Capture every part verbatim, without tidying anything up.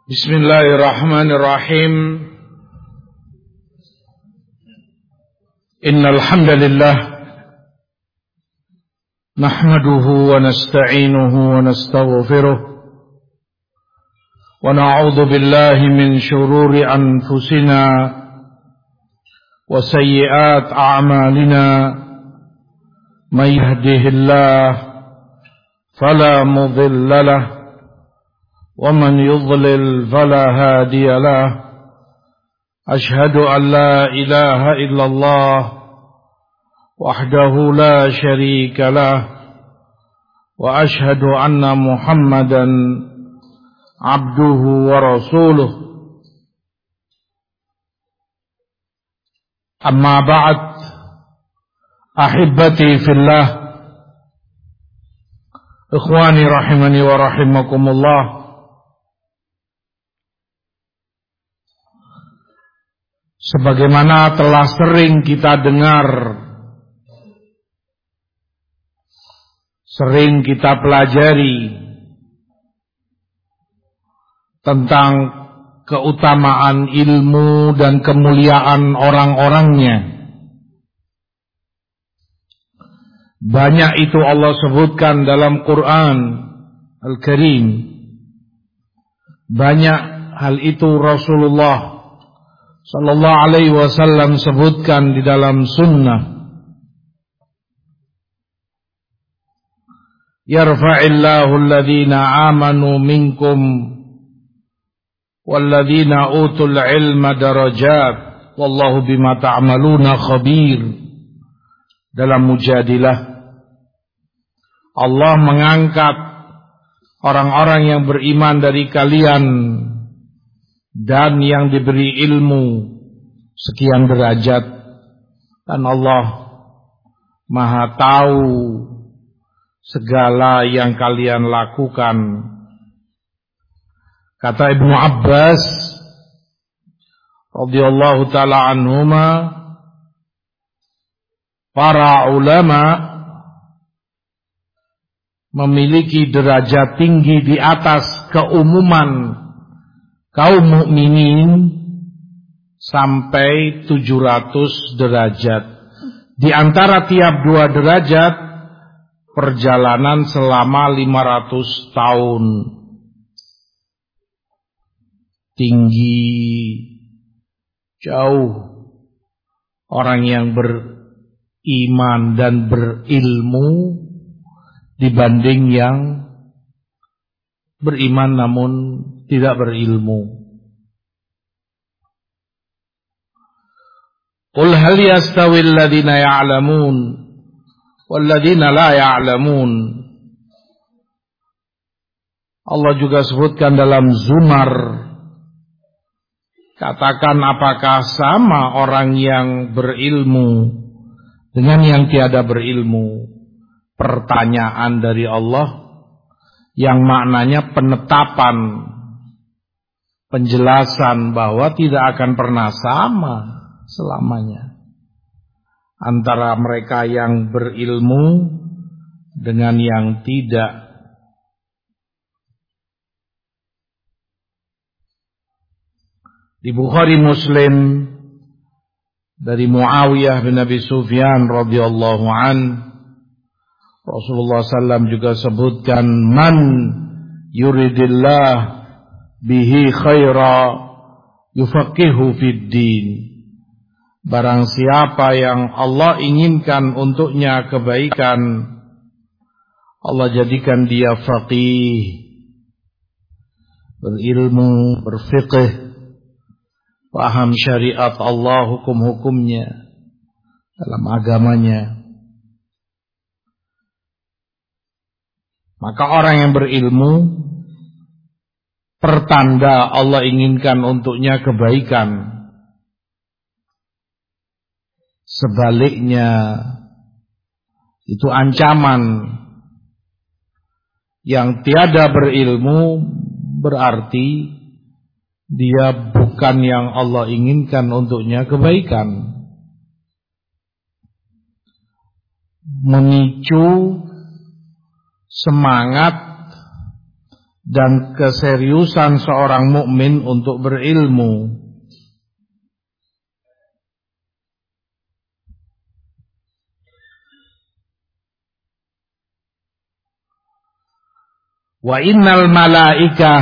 Bismillahirrahmanirrahim. Innal hamdalillah nahmaduhu wa nasta'inuhu wa nastaghfiruh wa na'udzu billahi min shururi anfusina wa sayyiati a'malina. May yahdihillahu fala mudilla lahu ومن يضلل فلا هادي له. أشهد أن لا إله إلا الله وحده لا شريك له وأشهد أن محمدا عبده ورسوله. أما بعد أحبتي في الله إخواني رحمني ورحمكم الله. Sebagaimana telah sering kita dengar, sering kita pelajari tentang keutamaan ilmu dan kemuliaan orang-orangnya. Banyak itu Allah sebutkan dalam Quran Al-Karim. Banyak hal itu Rasulullah Sallallahu alaihi wasallam sebutkan di dalam sunnah. Yarfa'illahu alladhina amanu minkum walladhina utul ilma darajat wallahu bima ta'maluna khabir. Dalam Mujadilah, Allah mengangkat orang-orang yang beriman dari kalian dan yang diberi ilmu sekian derajat, dan Allah Maha tahu segala yang kalian lakukan. Kata Ibnu Abbas radhiyallahu taala anhuma, para ulama memiliki derajat tinggi di atas keumuman kaum mukminin sampai tujuh ratus derajat. Di antara tiap dua derajat perjalanan selama lima ratus tahun. Tinggi jauh orang yang beriman dan berilmu dibanding yang beriman namun tidak berilmu. Qul hal yastawi alladhina ya'lamun walladhina la ya'lamun. Allah juga sebutkan dalam Zumar, katakan apakah sama orang yang berilmu dengan yang tiada berilmu? Pertanyaan dari Allah yang maknanya penetapan, penjelasan bahwa tidak akan pernah sama selamanya antara mereka yang berilmu dengan yang tidak. Di Bukhari Muslim dari Muawiyah bin Abi Sufyan radhiyallahu an, Rasulullah sallallahu alaihi wasallam juga sebutkan, man yuridillah bihi khaira yufaqihu fid din. Barang siapa yang Allah inginkan untuknya kebaikan, Allah jadikan dia faqih, berilmu, berfiqh, paham syariat Allah, hukum-hukumnya dalam agamanya. Maka orang yang berilmu, pertanda Allah inginkan untuknya kebaikan. Sebaliknya, itu ancaman. Yang tiada berilmu berarti dia bukan yang Allah inginkan untuknya kebaikan. Memicu semangat dan keseriusan seorang mukmin untuk berilmu. Wa innal malaikah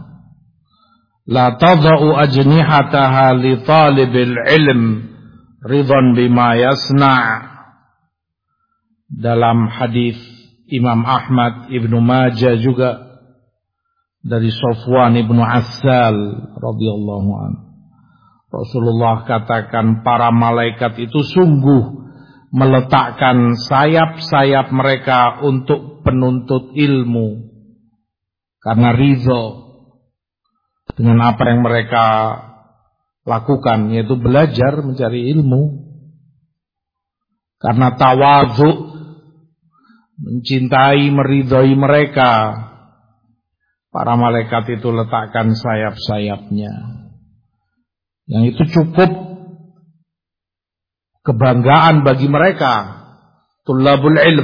la tadau ajnihataha li talibil ilm ridhan bima yasna'. Dalam hadis Imam Ahmad, Ibnu Majah juga dari Sofwan Ibnu Assal radhiyallahu anhu, Rasulullah katakan para malaikat itu sungguh meletakkan sayap-sayap mereka untuk penuntut ilmu karena ridho dengan apa yang mereka lakukan, yaitu belajar mencari ilmu. Karena tawadhu, mencintai, meridhoi mereka, para malaikat itu letakkan sayap-sayapnya. Yang itu cukup kebanggaan bagi mereka, tulabul ilm.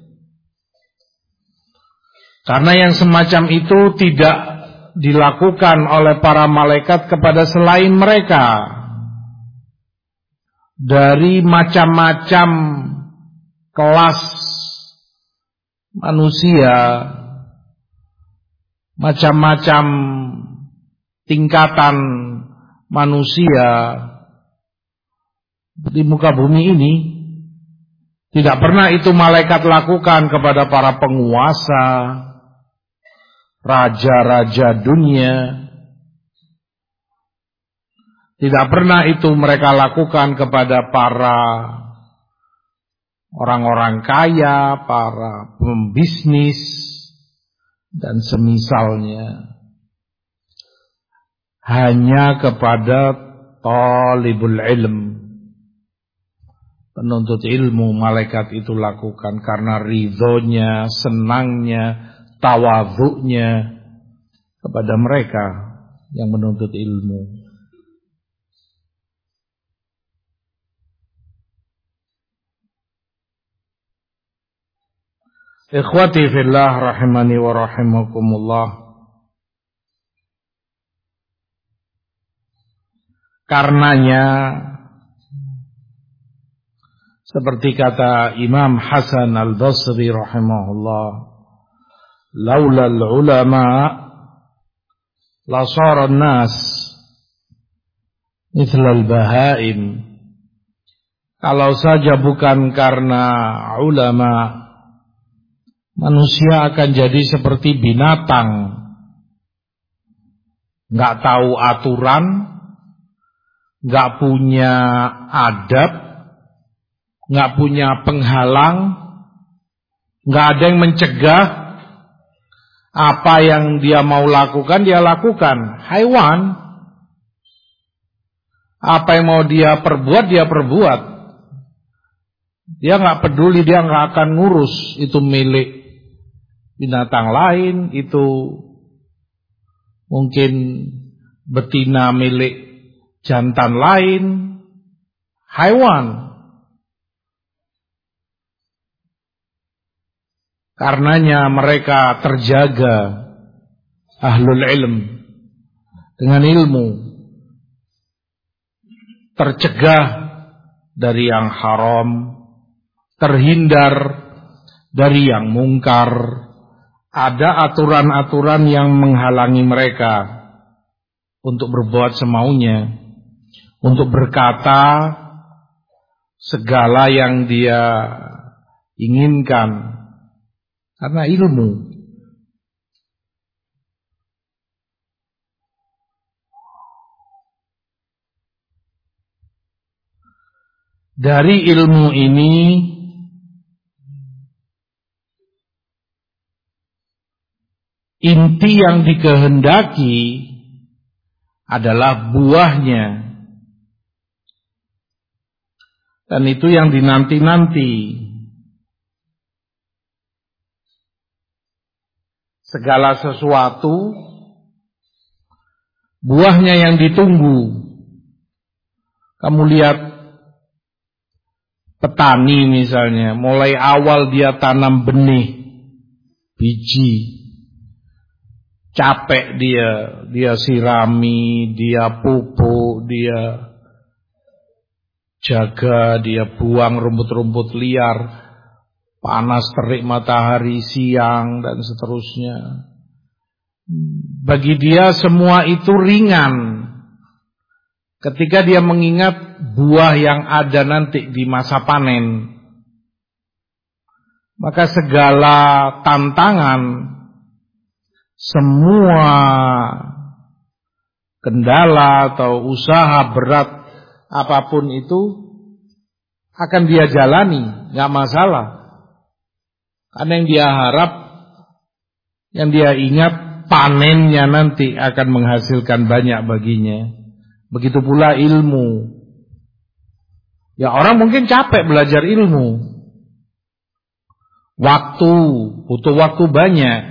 Karena yang semacam itu tidak dilakukan oleh para malaikat kepada selain mereka. Dari macam-macam kelas manusia, macam-macam tingkatan manusia di muka bumi ini, tidak pernah itu malaikat lakukan kepada para penguasa, raja-raja dunia. Tidak pernah itu mereka lakukan kepada para orang-orang kaya, para pembisnis, dan semisalnya. Hanya kepada talibul ilm, penuntut ilmu, malaikat itu lakukan karena ridhonya, senangnya, tawadhu'nya kepada mereka yang menuntut ilmu. Ikhwati fillah rahimani wa rahimakumullah. Karenanya seperti kata Imam Hasan Al-Basri rahimahullah, laulal ulama la sara an-nas mithlal bahaim. Kalau saja bukan karena ulama, manusia akan jadi seperti binatang, nggak tahu aturan, nggak punya adab, nggak punya penghalang, nggak ada yang mencegah. Apa yang dia mau lakukan, dia lakukan. Haiwan, apa yang mau dia perbuat, dia perbuat. Dia nggak peduli, dia nggak akan ngurus itu milik binatang lain, itu mungkin betina milik jantan lain, haiwan. Karenanya mereka terjaga ahlul ilm dengan ilmu, tercegah dari yang haram, terhindar dari yang mungkar. Ada aturan-aturan yang menghalangi mereka untuk berbuat semaunya, untuk berkata segala yang dia inginkan, karena ilmu. Dari ilmu ini inti yang dikehendaki adalah buahnya. Dan itu yang dinanti-nanti. Segala sesuatu, buahnya yang ditunggu. Kamu lihat petani misalnya, mulai awal dia tanam benih, biji. capek dia, dia sirami, dia pupuk, dia jaga, dia buang rumput-rumput liar, panas terik matahari siang dan seterusnya. Bagi dia semua itu ringan ketika dia mengingat buah yang ada nanti di masa panen. Maka segala tantangan, semua kendala atau usaha berat apapun itu akan dia jalani, gak masalah. Karena yang dia harap, yang dia ingat, panennya nanti akan menghasilkan banyak baginya. Begitu pula ilmu. Ya orang mungkin capek belajar ilmu. Waktu, butuh waktu banyak.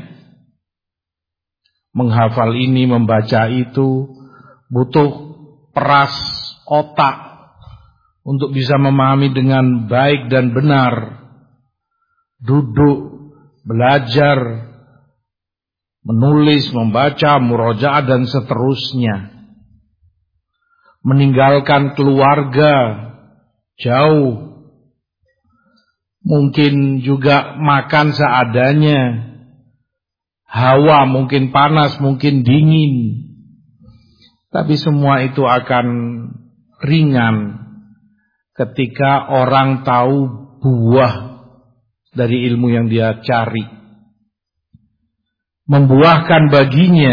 Menghafal ini, membaca itu, butuh peras otak untuk bisa memahami dengan baik dan benar. Duduk, belajar, menulis, membaca, murojaah dan seterusnya. Meninggalkan keluarga jauh. Mungkin juga makan seadanya. Hawa mungkin panas, mungkin dingin. Tapi semua itu akan ringan ketika orang tahu buah dari ilmu yang dia cari. Membuahkan baginya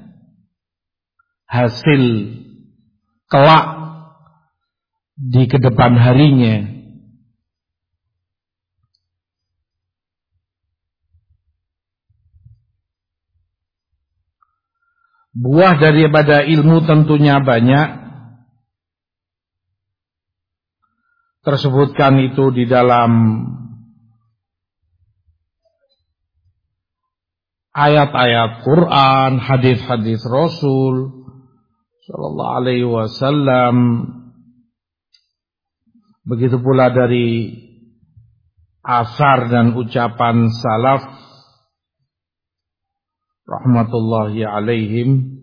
hasil kelak di kedepan harinya. Buah daripada ilmu tentunya banyak. Tersebutkan itu di dalam ayat-ayat Quran, hadis-hadis Rasul sallallahu alaihi wasallam. Begitu pula dari asar dan ucapan salaf rahmatullahi alaihim.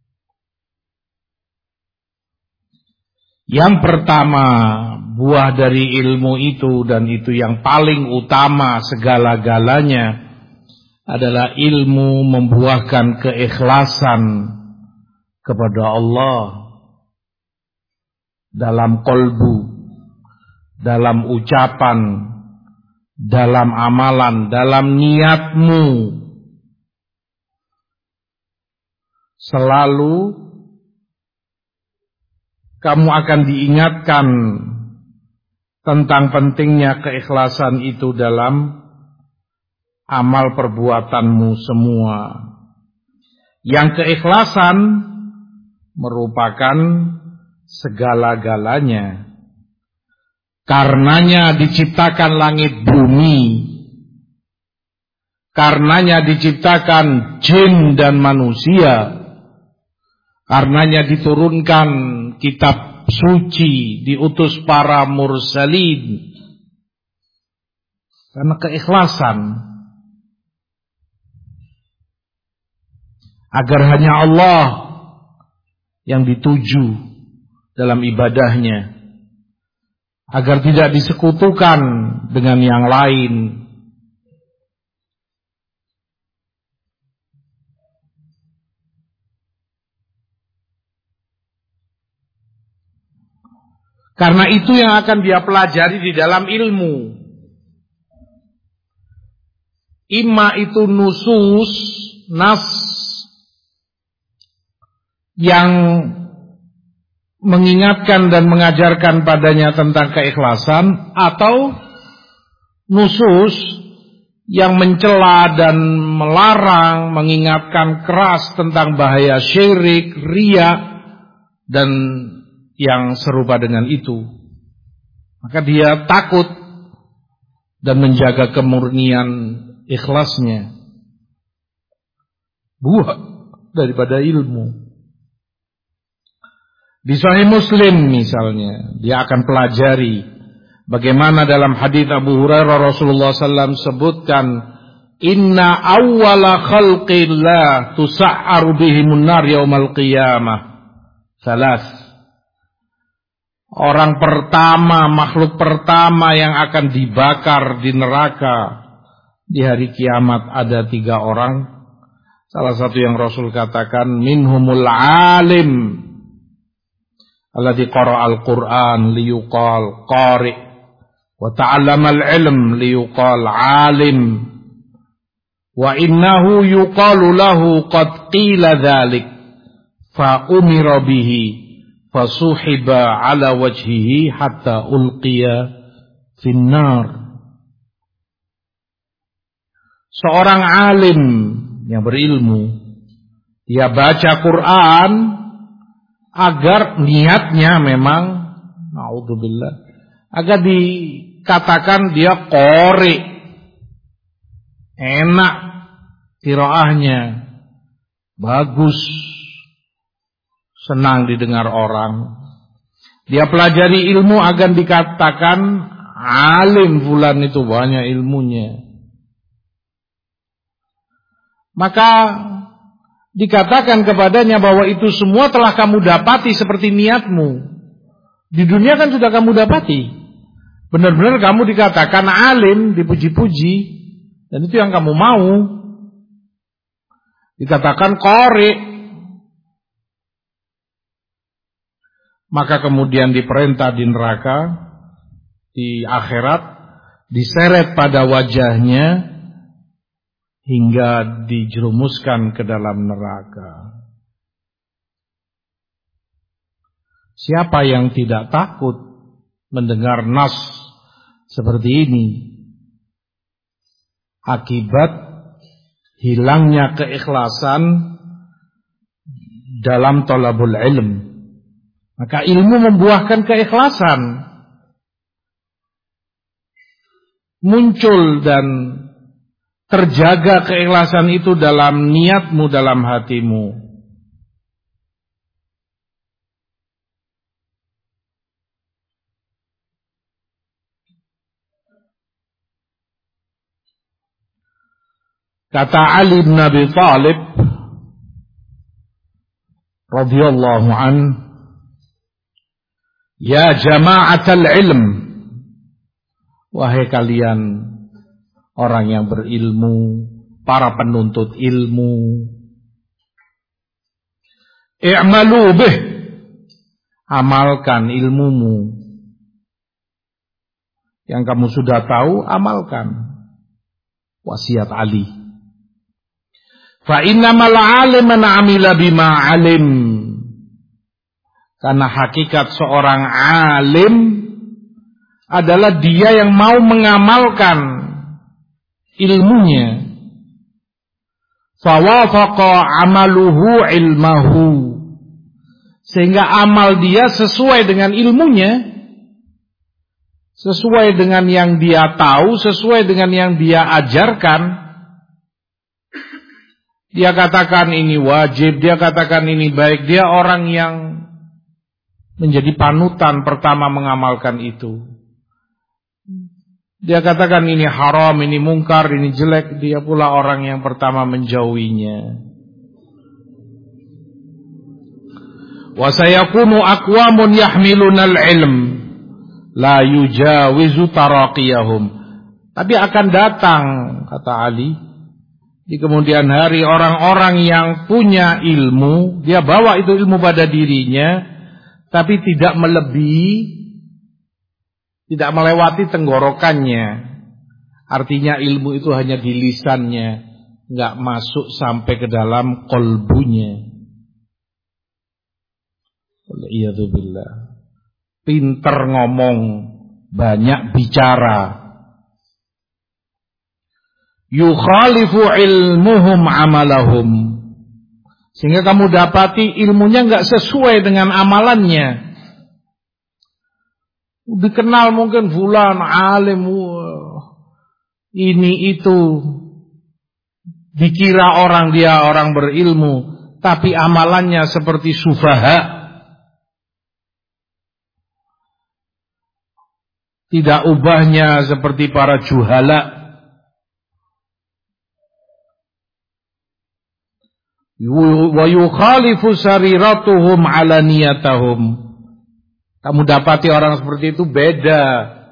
Yang pertama, buah dari ilmu itu, dan itu yang paling utama segala-galanya, adalah ilmu membuahkan keikhlasan kepada Allah dalam kolbu, dalam ucapan, dalam amalan, dalam niatmu. Selalu kamu akan diingatkan tentang pentingnya keikhlasan itu dalam amal perbuatanmu semua. Yang keikhlasan merupakan segala-galanya. Karenanya diciptakan langit bumi. Karenanya diciptakan jin dan manusia. Karenanya diturunkan kitab suci, diutus para mursalin. Karena keikhlasan. Agar hanya Allah yang dituju dalam ibadahnya. Agar tidak disekutukan dengan yang lain. Karena itu yang akan dia pelajari di dalam ilmu. Imma itu nusus, nas, yang mengingatkan dan mengajarkan padanya tentang keikhlasan, atau nusus yang mencela dan melarang, mengingatkan keras tentang bahaya syirik, riya, dan yang serupa dengan itu. Maka dia takut dan menjaga kemurnian ikhlasnya. Buah daripada ilmu. Di Sahih Muslim misalnya, dia akan pelajari bagaimana dalam hadis Abu Hurairah Rasulullah sallallahu alaihi wasallam sebutkan, Inna awwala khalqillah tusa'aru bihimun nar yaumal qiyamah. Salas. Orang pertama, makhluk pertama yang akan dibakar di neraka di hari kiamat ada tiga orang. Salah satu yang Rasul katakan, minhumul alim alladzi qara'al Qur'an liyuqal qari' wa ta'allamal ilm liyuqal alim. Wa innahu yuqalu lahu qad qila dzalik fa umira bihi fasuhiba ala wajhihi hatta ulqiya finnar. Seorang alim yang berilmu, dia baca Quran agar niatnya memang naudzubillah agar dikatakan dia qori, enak qiraahnya, bagus, senang didengar orang. Dia pelajari ilmu agar dikatakan alim, fulan itu banyak ilmunya. Maka dikatakan kepadanya bahwa itu semua telah kamu dapati seperti niatmu. Di dunia kan sudah kamu dapati. Benar-benar kamu dikatakan alim, dipuji-puji, dan itu yang kamu mau. Dikatakan qari. Maka kemudian diperintah di neraka, di akhirat, diseret pada wajahnya hingga dijerumuskan ke dalam neraka. Siapa yang tidak takut mendengar nas seperti ini? Akibat hilangnya keikhlasan dalam thalabul ilm. Maka ilmu membuahkan keikhlasan. Muncul dan terjaga keikhlasan itu dalam niatmu, dalam hatimu. Kata Ali bin Abi Thalib radhiyallahu an, ya jama'atal ilm, wahai kalian orang yang berilmu, para penuntut ilmu, i'malu bih, amalkan ilmumu. Yang kamu sudah tahu, amalkan. Wasiat Ali. Fa innamal alim man amila bima alim. Karena hakikat seorang alim adalah dia yang mau mengamalkan ilmunya. Fawafaqa amaluhu ilmahu, sehingga amal dia sesuai dengan ilmunya, sesuai dengan yang dia tahu, sesuai dengan yang dia ajarkan. Dia katakan ini wajib, dia katakan ini baik, dia orang yang menjadi panutan pertama mengamalkan itu. Dia katakan ini haram, ini mungkar, ini jelek, dia pula orang yang pertama menjauhinya. Wa sayakunu aqwamun yahmilunal ilm la yujawizu taraqiyahum. Tapi akan datang, kata Ali, di kemudian hari orang-orang yang punya ilmu, dia bawa itu ilmu pada dirinya, tapi tidak melebihi, tidak melewati tenggorokannya. Artinya ilmu itu hanya di lisannya, enggak masuk sampai ke dalam qalbunya. Waliyadzubillah. Pinter ngomong, banyak bicara. Yukhalifu ilmuhum amalahum, sehingga kamu dapati ilmunya enggak sesuai dengan amalannya. Dikenal mungkin fulan alim, ini itu, dikira orang dia orang berilmu, tapi amalannya seperti sufaha, tidak ubahnya seperti para juhala. wa yukhalifu sariratuhum alaniyatahum. Kamu dapati orang seperti itu beda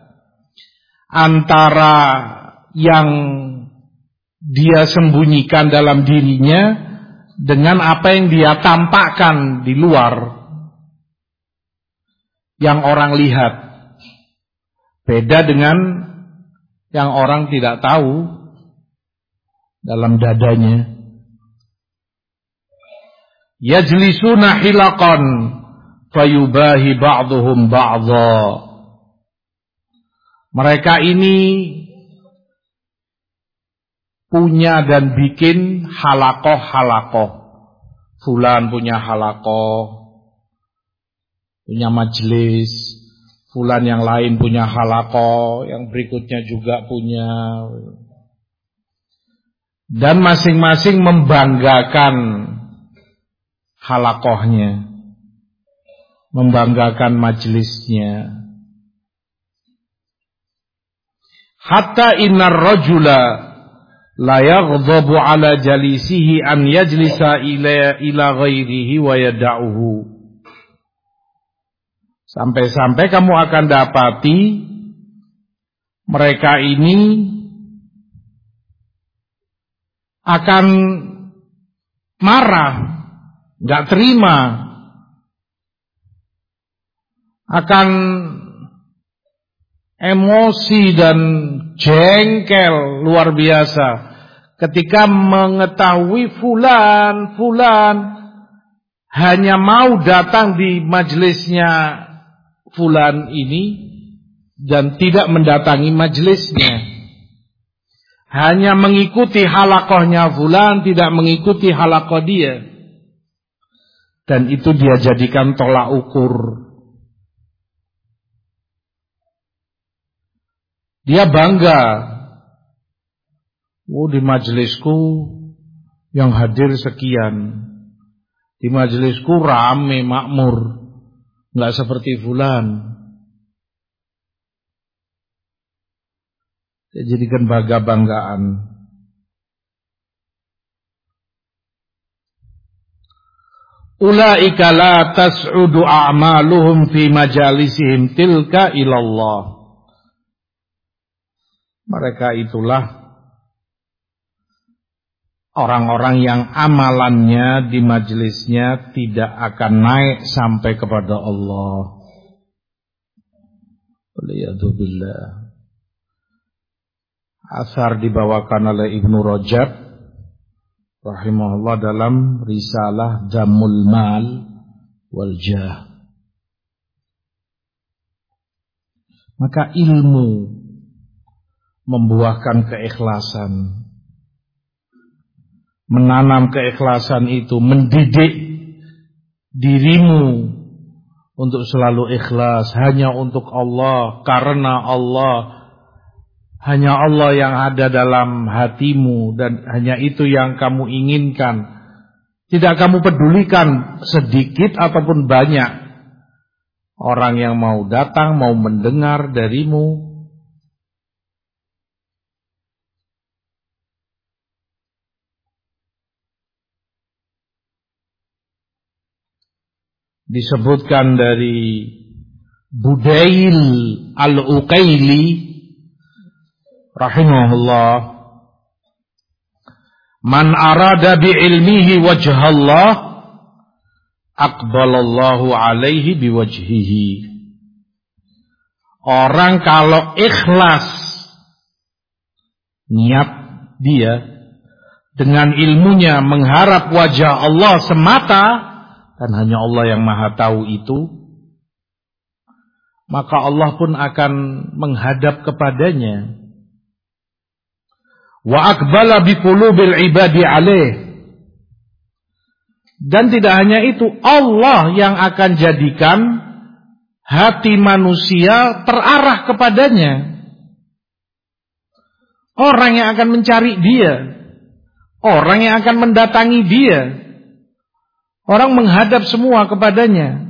antara yang dia sembunyikan dalam dirinya dengan apa yang dia tampakkan di luar, yang orang lihat. Beda dengan yang orang tidak tahu dalam dadanya. Yajlisuna hilaqan fayubahi ba'duhum ba'dha. Mereka ini punya dan bikin halakoh-halakoh. Fulan punya halakoh, punya majelis. Fulan yang lain punya halakoh, yang berikutnya juga punya. Dan masing-masing membanggakan halakohnya, membanggakan majelisnya. Hatta innar rajula la yaghdabu ala jalisihi an yajlisa ila ila ghairihi wa yada'uhu. Sampai-sampai kamu akan dapati mereka ini akan marah, nggak terima, akan emosi dan jengkel luar biasa ketika mengetahui fulan fulan hanya mau datang di majelisnya fulan ini dan tidak mendatangi majelisnya, hanya mengikuti halakohnya fulan, tidak mengikuti halakoh dia, dan itu dia jadikan tolak ukur. Dia bangga, oh di majelisku yang hadir sekian, di majelisku rame makmur, nggak seperti fulan. Dia jadikan bangga-banggaan. Ulaika la tas'udu a'maluhum fi majalisihim tilka ilallah. Mereka itulah orang-orang yang amalannya di majelisnya tidak akan naik sampai kepada Allah. Waliyadzubillah. Asar dibawakan oleh Ibnu Rajab rahimahullah dalam risalah Damul Mal wal Jah. Maka ilmu membuahkan keikhlasan, menanam keikhlasan itu, mendidik dirimu untuk selalu ikhlas hanya untuk Allah, karena Allah, hanya Allah yang ada dalam hatimu dan hanya itu yang kamu inginkan. Tidak kamu pedulikan sedikit ataupun banyak orang yang mau datang, mau mendengar darimu. Disebutkan dari Budail Al-Uqaili rahimahullah, man arada bi ilmihi wajhallah aqbalallahu alaihi biwajhihi. Orang kalau ikhlas niat dia dengan ilmunya mengharap wajah Allah semata, dan hanya Allah yang maha tahu itu, maka Allah pun akan menghadap kepadanya. Wa aqbala biqulubil ibadi alaih. Dan tidak hanya itu, Allah yang akan jadikan hati manusia terarah kepadanya. Orang yang akan mencari dia, orang yang akan mendatangi dia, orang menghadap semua kepadanya.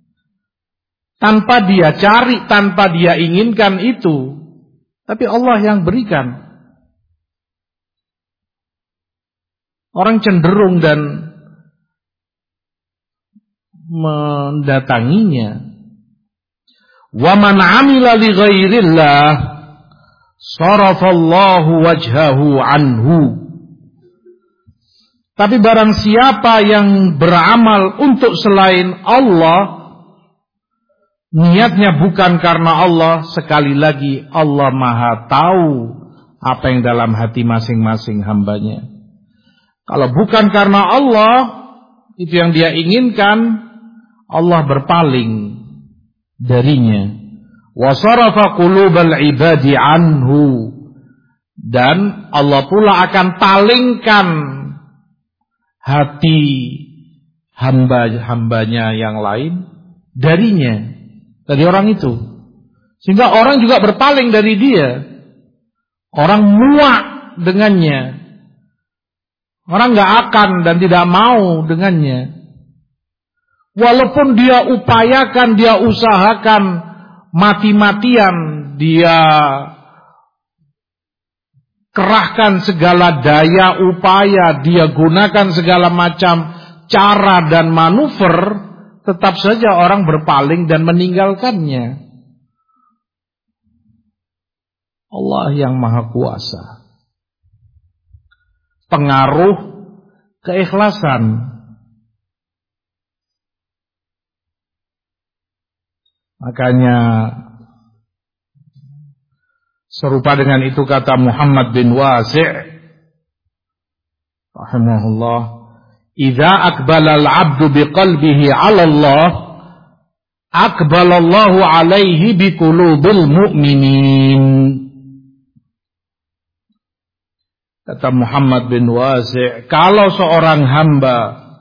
Tanpa dia cari, tanpa dia inginkan itu, tapi Allah yang berikan. Orang cenderung dan mendatanginya. Wa man 'amila li ghairillah sarafallahu wajhahu anhu. Tapi barang siapa yang beramal untuk selain Allah, niatnya bukan karena Allah, sekali lagi Allah Maha tahu apa yang dalam hati masing-masing hambanya. Kalau bukan karena Allah, itu yang dia inginkan, Allah berpaling darinya. Wa sarafa qulubal ibadi anhu, dan Allah pula akan palingkan hati hamba-hambanya yang lain darinya, dari orang itu. Sehingga orang juga berpaling dari dia. Orang muak dengannya. Orang gak akan dan tidak mau dengannya. Walaupun dia upayakan, dia usahakan mati-matian, dia kerahkan segala daya upaya, dia gunakan segala macam cara dan manuver, tetap saja orang berpaling dan meninggalkannya. Allah yang Maha Kuasa. Pengaruh keikhlasan. Makanya serupa dengan itu kata Muhammad bin Wasi' rahimahullah, "Idza aqbala al-'abdu biqalbihi 'ala Allah, aqbala Allahu 'alaihi biqulubil mu'minin." Kata Muhammad bin Wasi', kalau seorang hamba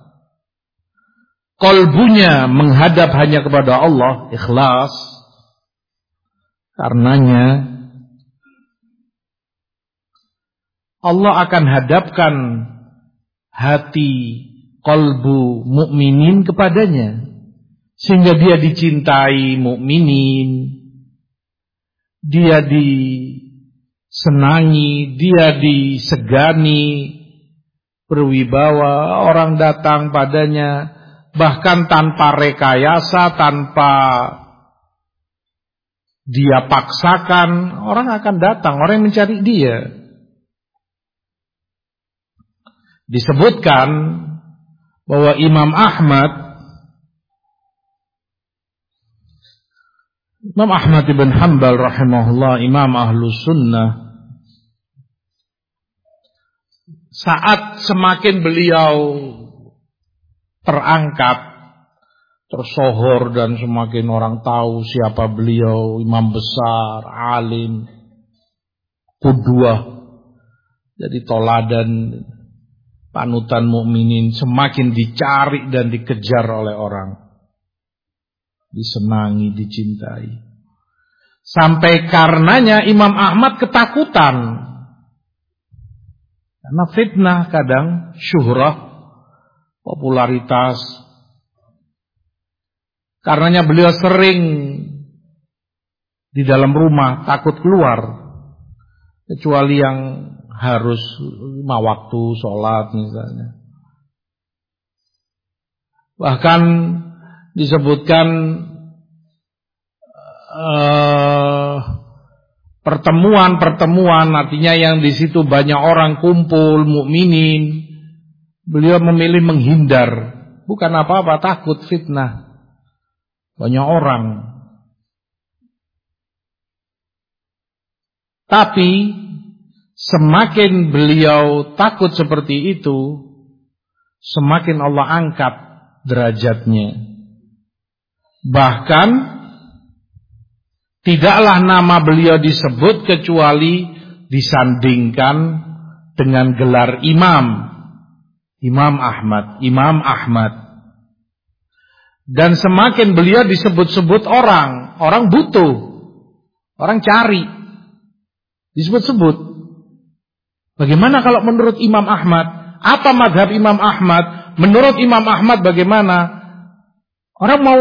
qalbunya menghadap hanya kepada Allah, ikhlas, karenanya Allah akan hadapkan hati qalbu mukminin kepadanya, sehingga dia dicintai mukminin, dia disenangi, dia disegani, berwibawa, orang datang padanya bahkan tanpa rekayasa, tanpa dia paksakan, orang akan datang, orang yang mencari dia. Disebutkan bahwa Imam Ahmad Imam Ahmad ibn Hanbal rahimahullah, Imam Ahlus Sunnah, saat semakin beliau terangkat, tersohor, dan semakin orang tahu siapa beliau, imam besar, alim, qudwah, jadi toladan, panutan mukminin, semakin dicari dan dikejar oleh orang, disenangi, dicintai. Sampai karenanya Imam Ahmad ketakutan, karena fitnah kadang, syuhrah, popularitas. Karenanya beliau sering di dalam rumah, takut keluar, kecuali yang harus lima waktu sholat misalnya. Bahkan disebutkan uh, pertemuan-pertemuan, artinya yang di situ banyak orang kumpul mukminin, beliau memilih menghindar. Bukan apa-apa, takut fitnah, banyak orang. Tapi semakin beliau takut seperti itu, semakin Allah angkat derajatnya. Bahkan tidaklah nama beliau disebut kecuali disandingkan dengan gelar imam. Imam Ahmad, Imam Ahmad. Dan semakin beliau disebut-sebut orang, orang butuh, orang cari, disebut-sebut. Bagaimana kalau menurut Imam Ahmad? Apa mazhab Imam Ahmad? Menurut Imam Ahmad bagaimana? Orang mau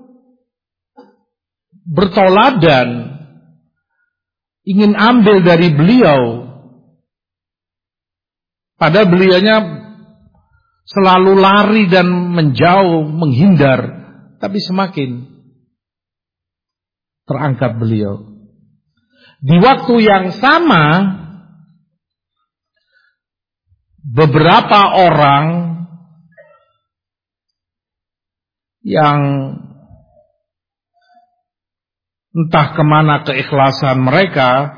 bertoladan, ingin ambil dari beliau. Padahal beliaunya selalu lari dan menjauh, menghindar, tapi semakin terangkat beliau. Di waktu yang sama, beberapa orang yang entah kemana keikhlasan mereka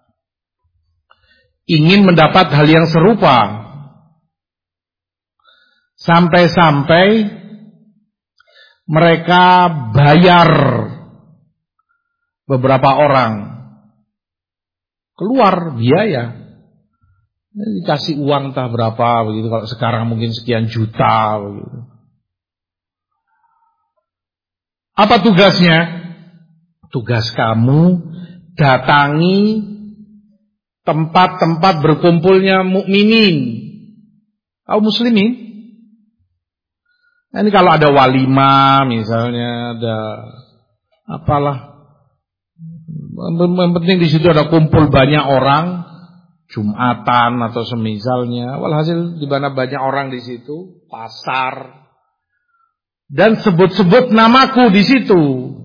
ingin mendapat hal yang serupa. Sampai-sampai mereka bayar beberapa orang keluar biaya. Dikasih uang entah berapa begitu, kalau sekarang mungkin sekian juta begitu. Apa tugasnya? Tugas kamu datangi tempat-tempat berkumpulnya mukminin, kaum muslimin. Nah, ini kalau ada walimah misalnya, ada apalah, yang penting di situ ada kumpul banyak orang, Jumatan atau semisalnya. Walhasil di mana banyak orang di situ, pasar, dan sebut-sebut namaku di situ,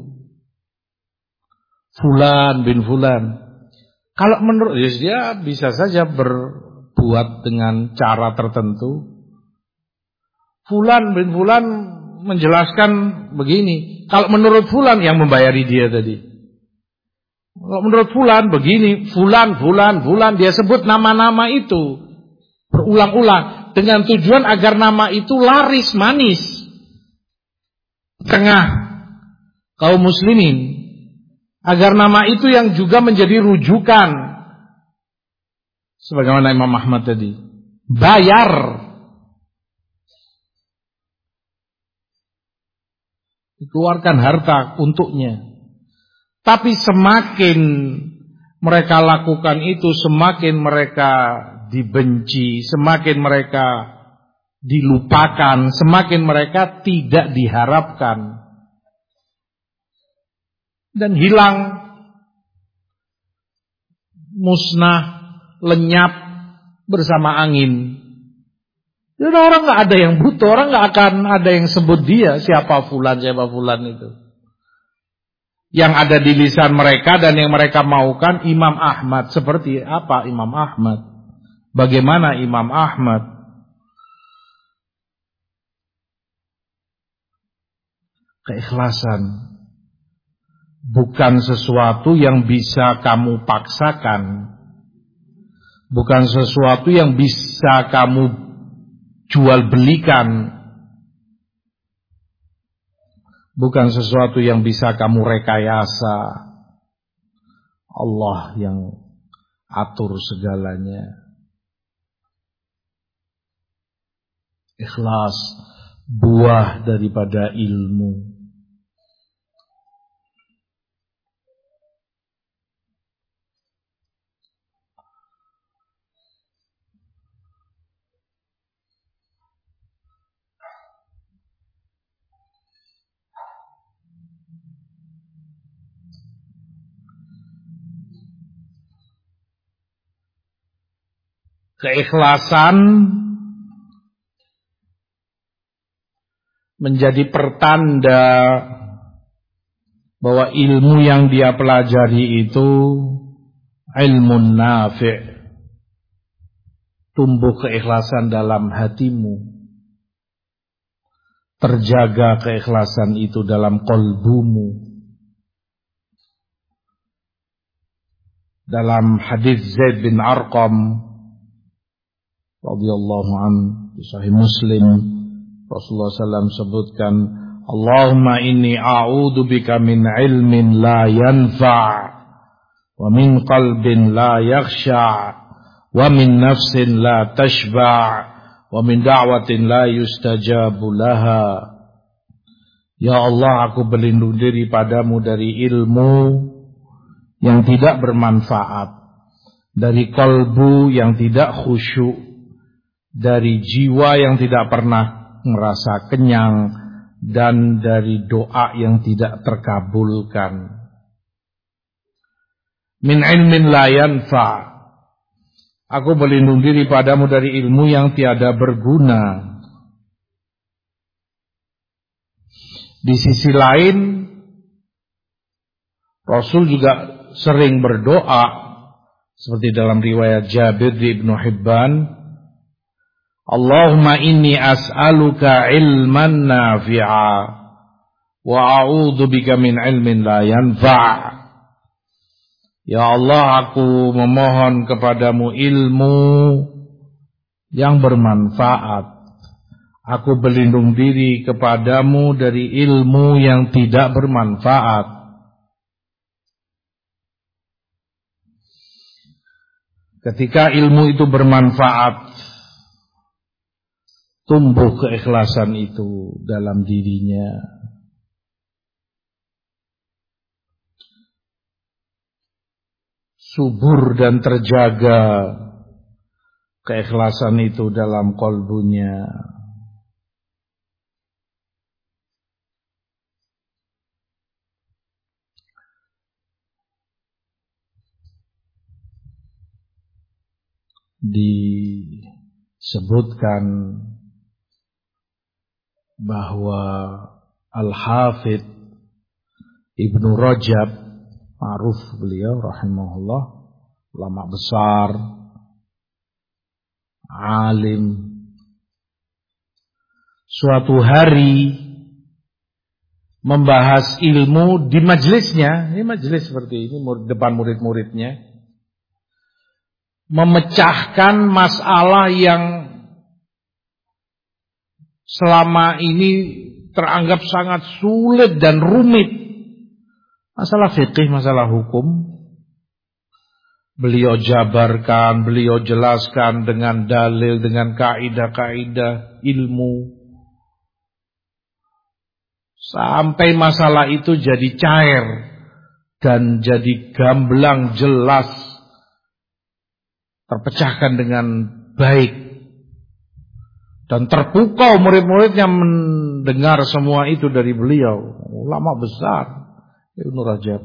Fulan bin Fulan. Kalau menurut dia, dia bisa saja berbuat dengan cara tertentu. Fulan bin Fulan menjelaskan begini. Kalau menurut Fulan yang membayari dia tadi. Kalau menurut Fulan begini, Fulan, Fulan, Fulan, dia sebut nama-nama itu berulang-ulang dengan tujuan agar nama itu laris manis tengah kaum muslimin, agar nama itu yang juga menjadi rujukan. Sebagaimana Imam Ahmad tadi, bayar, dikeluarkan harta untuknya. Tapi semakin mereka lakukan itu, semakin mereka dibenci, semakin mereka dilupakan, semakin mereka tidak diharapkan dan hilang, musnah, lenyap bersama angin. Jadi orang nggak ada yang butuh, orang nggak akan ada yang sebut dia siapa Fulan, siapa Fulan itu. Yang ada di lisan mereka dan yang mereka maukan Imam Ahmad. Seperti apa Imam Ahmad? Bagaimana Imam Ahmad? Keikhlasan bukan sesuatu yang bisa kamu paksakan, bukan sesuatu yang bisa kamu jual belikan, bukan sesuatu yang bisa kamu rekayasa. Allah yang atur segalanya. Ikhlas buah daripada ilmu. Keikhlasan menjadi pertanda bahwa ilmu yang dia pelajari itu ilmu nafi'. Tumbuh keikhlasan dalam hatimu, terjaga keikhlasan itu dalam qalbumu. Dalam hadis Zaid bin Arqam radhiyallahu anhu di Sahih Muslim, Rasulullah sallallahu alaihi wasallam sebutkan, Allahumma inni a'udzu bika min ilmin la yanfa' wa min qalbin la yakhsha' wa min nafsin la tashba' wa min da'watin la yustajabu laha. Ya Allah, aku berlindung diri padamu dari ilmu yang tidak bermanfaat, dari kalbu yang tidak khusyuk, dari jiwa yang tidak pernah merasa kenyang, dan dari doa yang tidak terkabulkan. Min ilmin la yanfa'. Aku berlindung diri padamu dari ilmu yang tiada berguna. Di sisi lain, Rasul juga sering berdoa seperti dalam riwayat Jabir di Ibnu Hibban, Allahumma inni as'aluka ilman nafi'a wa a'udzu bika min ilmin la yanfa'. Ya Allah, aku memohon kepadamu ilmu yang bermanfaat. Aku berlindung diri kepadamu dari ilmu yang tidak bermanfaat. Ketika ilmu itu bermanfaat, tumbuh keikhlasan itu dalam dirinya. Subur dan terjaga keikhlasan itu dalam kolbunya. Disebutkan bahwa Al-Hafidh Ibnu Rajab, ma'ruf beliau rahimahullah, ulama besar, alim, suatu hari membahas ilmu di majelisnya, ini majelis seperti ini, depan murid-muridnya, memecahkan masalah yang selama ini teranggap sangat sulit dan rumit. Masalah fikih, masalah hukum. Beliau jabarkan, beliau jelaskan dengan dalil, dengan kaidah-kaidah ilmu. Sampai masalah itu jadi cair dan jadi gamblang, jelas, terpecahkan dengan baik. Dan terpukau murid-muridnya mendengar semua itu dari beliau. Ulama besar Ibnu Rajab.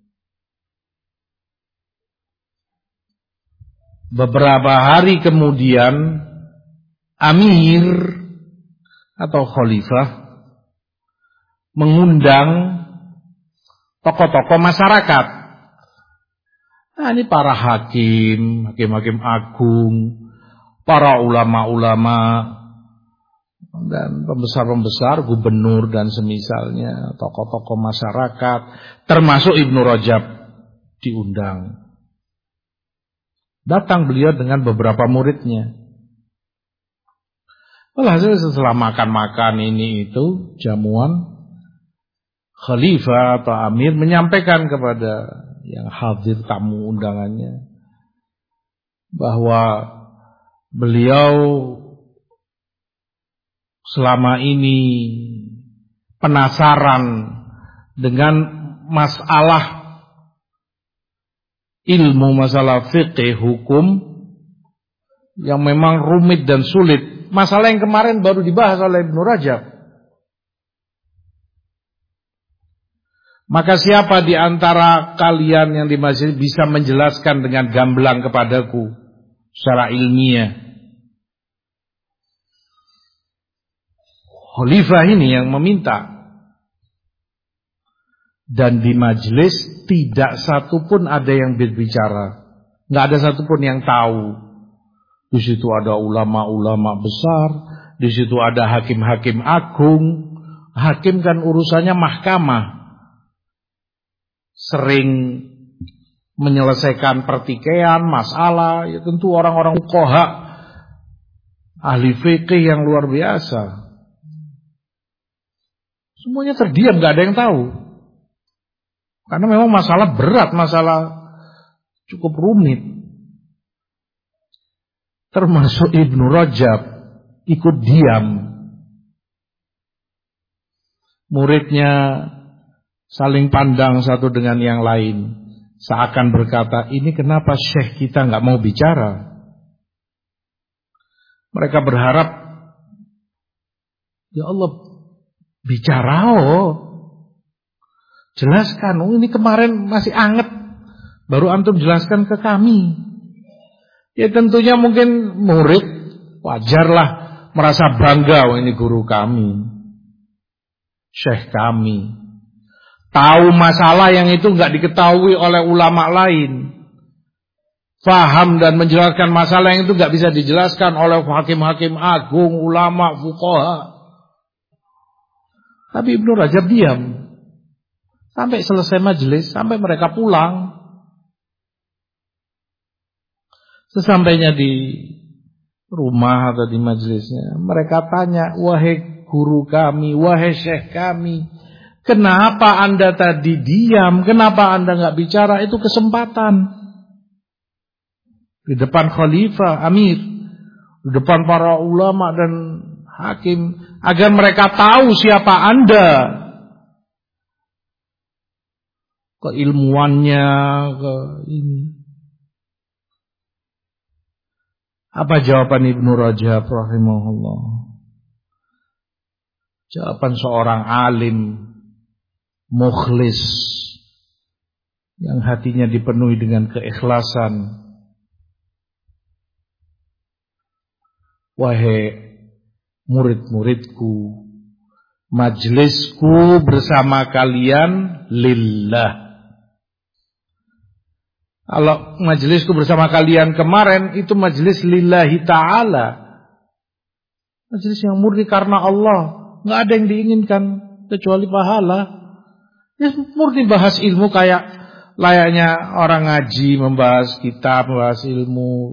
Beberapa hari kemudian Amir atau Khalifah mengundang tokoh-tokoh masyarakat. Nah, ini para hakim, hakim-hakim agung, para ulama-ulama, dan pembesar-pembesar, gubernur dan semisalnya, tokoh-tokoh masyarakat, termasuk Ibnu Rajab diundang. Datang beliau dengan beberapa muridnya. Walhasil setelah makan-makan ini itu, jamuan, Khalifah atau Amir menyampaikan kepada yang hadir tamu undangannya bahwa beliau selama ini penasaran dengan masalah ilmu, masalah fikih, hukum yang memang rumit dan sulit. Masalah yang kemarin baru dibahas oleh Ibnu Rajab. Maka siapa di antara kalian yang di masjid bisa menjelaskan dengan gamblang kepadaku secara ilmiah? Khalifah ini yang meminta. Dan di majelis tidak satu pun ada yang berbicara. Nggak ada satu pun yang tahu. Di situ ada ulama-ulama besar, di situ ada hakim-hakim agung. Hakim kan urusannya mahkamah. Sering menyelesaikan pertikaian, masalah, ya tentu orang-orang fuqaha, ahli fikih yang luar biasa. Semuanya terdiam, gak ada yang tahu. Karena memang masalah berat, masalah cukup rumit. Termasuk Ibnu Rajab ikut diam. Muridnya saling pandang satu dengan yang lain, seakan berkata, ini kenapa syekh kita gak mau bicara? Mereka berharap, ya Allah, bicara, oh, jelaskan. Oh, ini kemarin masih anget, baru antum jelaskan ke kami. Ya tentunya mungkin murid wajarlah merasa bangga, oh ini guru kami. syekh kami. Tahu masalah yang itu enggak diketahui oleh ulama lain. Faham dan menjelaskan masalah yang itu enggak bisa dijelaskan oleh hakim-hakim agung, ulama, fuqaha. Tapi Ibnu Rajab diam. Sampai selesai majelis, sampai mereka pulang. Sesampainya di rumah atau di majelisnya, mereka tanya, wahai guru kami, wahai syekh kami, kenapa anda tadi diam? Kenapa anda nggak bicara? Itu kesempatan. Di depan khalifah, amir, di depan para ulama dan hakim, agar mereka tahu siapa anda, keilmuannya, ke ini. Apa jawaban Ibnu Rajab rahimahullah? Jawaban seorang alim mukhlis yang hatinya dipenuhi dengan keikhlasan. Wahai murid-muridku, majlisku bersama kalian lillah. Kalau majelisku bersama kalian kemarin itu majelis lillahi ta'ala, majelis yang murni karena Allah, nggak ada yang diinginkan kecuali pahala. Ya, murni bahas ilmu kayak layaknya orang ngaji, membahas kitab, membahas ilmu.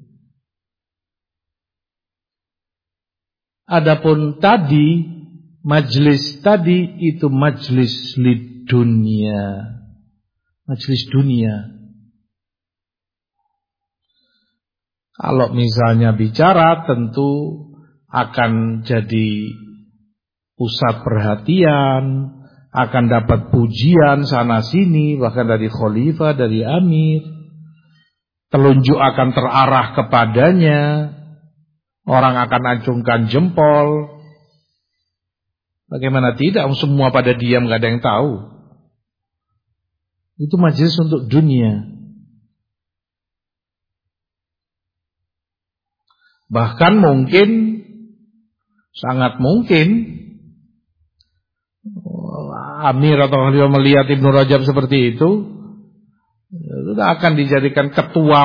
Adapun tadi majelis tadi itu majelis lidunya, majelis dunia. Kalau misalnya bicara tentu akan jadi pusat perhatian, akan dapat pujian sana sini, bahkan dari khalifah, dari amir. Telunjuk akan terarah kepadanya, orang akan acungkan jempol. Bagaimana tidak, semua pada diam, gak ada yang tahu. Itu majelis untuk dunia. Bahkan mungkin, sangat mungkin, amir atau khalifah melihat Ibnu Rajab seperti itu, sudah akan dijadikan ketua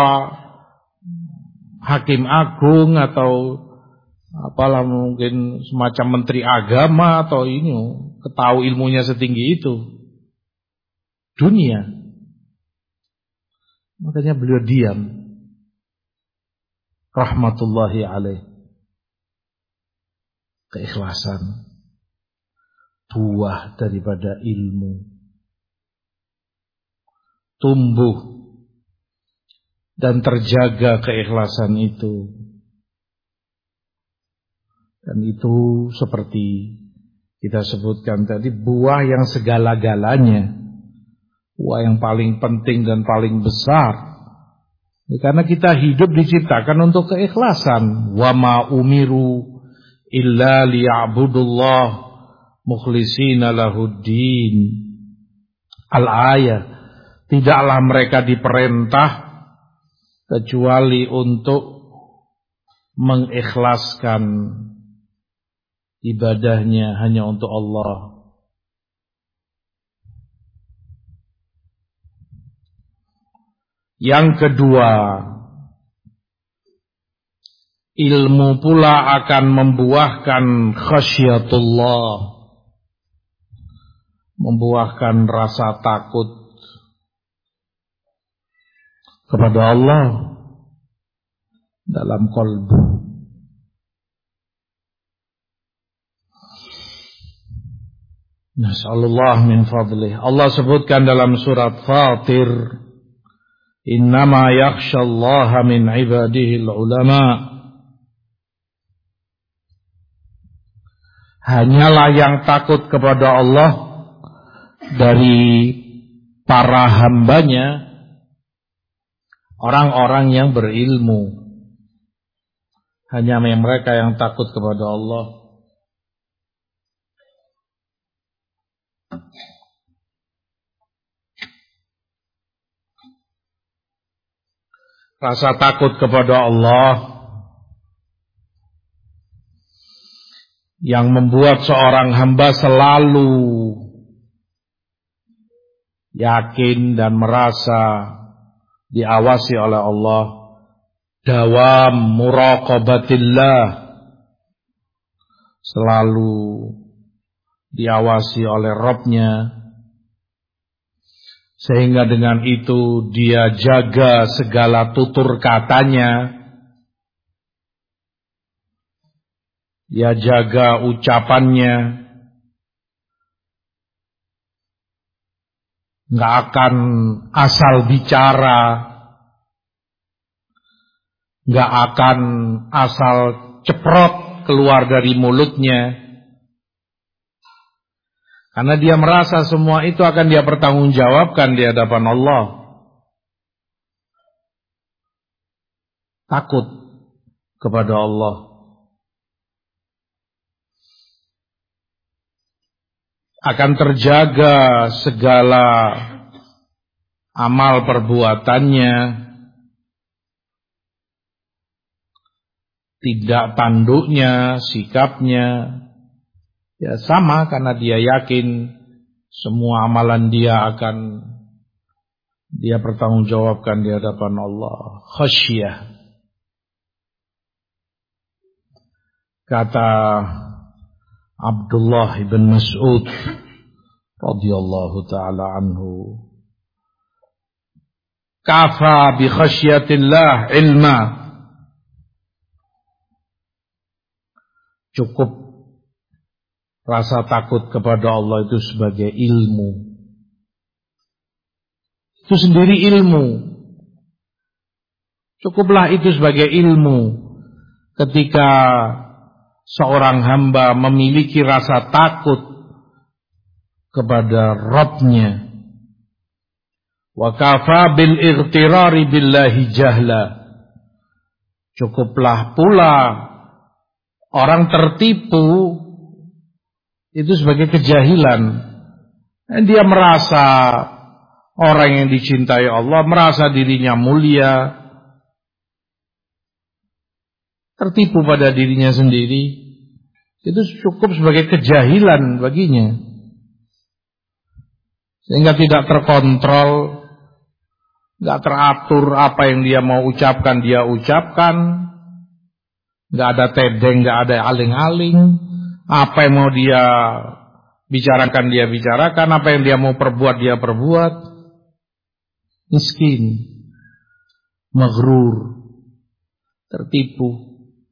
hakim agung atau apalah, mungkin semacam menteri agama atau ini, ketahui ilmunya setinggi itu. Dunia. Makanya beliau diam. Rahmatullahi alaih. Keikhlasan buah daripada ilmu, tumbuh dan terjaga keikhlasan itu. Dan itu seperti kita sebutkan tadi, buah yang segala-galanya, buah yang paling penting dan paling besar. Karena kita hidup diciptakan untuk keikhlasan. Wa ma umiru illa liya'budullah mukhlishina lahuddin. Al-ayah. Tidaklah mereka diperintah kecuali untuk mengikhlaskan ibadahnya hanya untuk Allah. Yang kedua, ilmu pula akan membuahkan khasyatullah, membuahkan rasa takut kepada Allah dalam qalbu. Nasallallahu min fadlih. Allah sebutkan dalam surat Fatir, innama yakhshallaha min ibadihil ulama. Hanyalah yang takut kepada Allah dari para hambanya orang-orang yang berilmu. Hanya mereka yang takut kepada Allah. Rasa takut kepada Allah yang membuat seorang hamba selalu yakin dan merasa diawasi oleh Allah, dawam muraqabatillah, selalu diawasi oleh Rabb-Nya, sehingga dengan itu dia jaga segala tutur katanya, dia jaga ucapannya, nggak akan asal bicara, nggak akan asal ceprot keluar dari mulutnya, karena dia merasa semua itu akan dia pertanggungjawabkan di hadapan Allah. Takut kepada Allah. Akan terjaga segala amal perbuatannya, tidak tanduknya, sikapnya, ya sama, karena dia yakin semua amalan dia akan dia pertanggungjawabkan di hadapan Allah. Khasyah. Kata Abdullah ibn Mas'ud radhiyallahu ta'ala anhu, kafa bi khasyatillah ilma, cukup rasa takut kepada Allah itu sebagai ilmu. Itu sendiri ilmu. Cukuplah itu sebagai ilmu. Ketika seorang hamba memiliki rasa takut kepada Rabb-Nya. Wa kafa bil ightirari billahi jahla. Cukuplah pula orang tertipu itu sebagai kejahilan. Dan dia merasa orang yang dicintai Allah, merasa dirinya mulia, tertipu pada dirinya sendiri, itu cukup sebagai kejahilan baginya, sehingga tidak terkontrol, nggak teratur apa yang dia mau ucapkan dia ucapkan, nggak ada tedeng, nggak ada aling-aling, apa yang mau dia bicarakan dia bicarakan, apa yang dia mau perbuat dia perbuat. Miskin, maghrur, tertipu.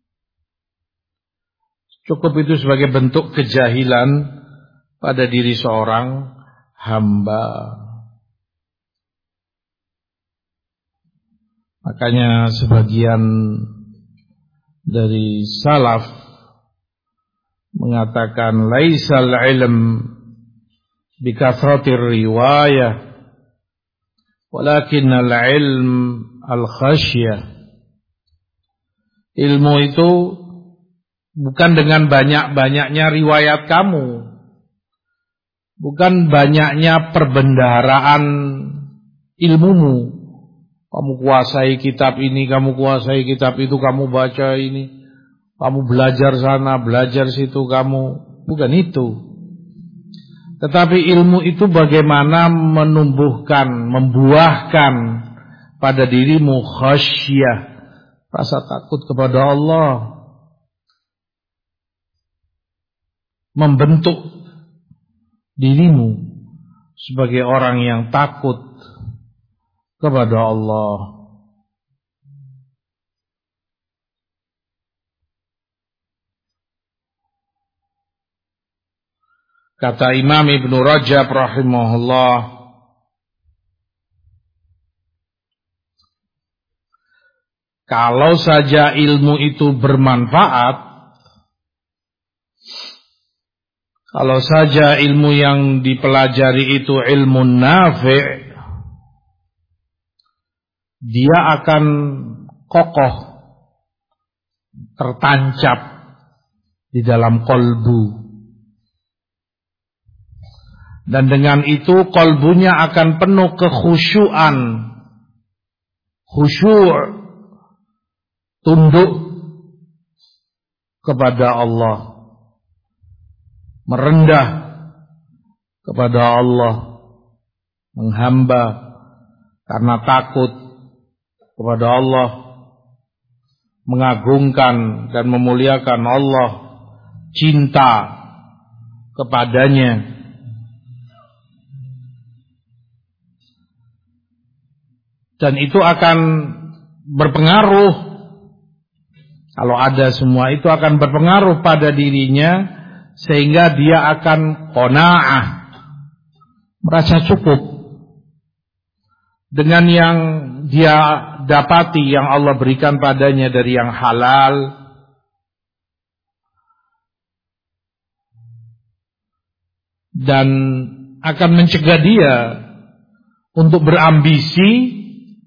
Cukup itu sebagai bentuk kejahilan pada diri seorang hamba. Makanya sebagian dari salaf mengatakan laisal ilm bikathratir riwayah walakinnal ilm al khasyah. Ilmu itu bukan dengan banyak-banyaknya riwayat kamu, bukan banyaknya perbendaharaan ilmumu. Kamu kuasai kitab ini, kamu kuasai kitab itu, kamu baca ini, kamu belajar sana, belajar situ, kamu, bukan itu. Tetapi ilmu itu bagaimana menumbuhkan, membuahkan pada dirimu khasyah, rasa takut kepada Allah, membentuk dirimu sebagai orang yang takut kepada Allah. Kata Imam Ibnu Rajab rahimahullah, kalau saja ilmu itu bermanfaat, kalau saja ilmu yang dipelajari itu ilmu nafi', dia akan kokoh, tertancap di dalam kolbu. Dan dengan itu kolbunya akan penuh kekhusyuan, khusyuk, tunduk kepada Allah. merendah kepada Allah, menghamba karena takut kepada Allah, mengagungkan dan memuliakan Allah, cinta kepadanya. Dan itu akan berpengaruh, kalau ada semua itu akan berpengaruh pada dirinya, sehingga dia akan qanaah, merasa cukup dengan yang dia dapati, yang Allah berikan padanya dari yang halal. Dan akan mencegah dia untuk berambisi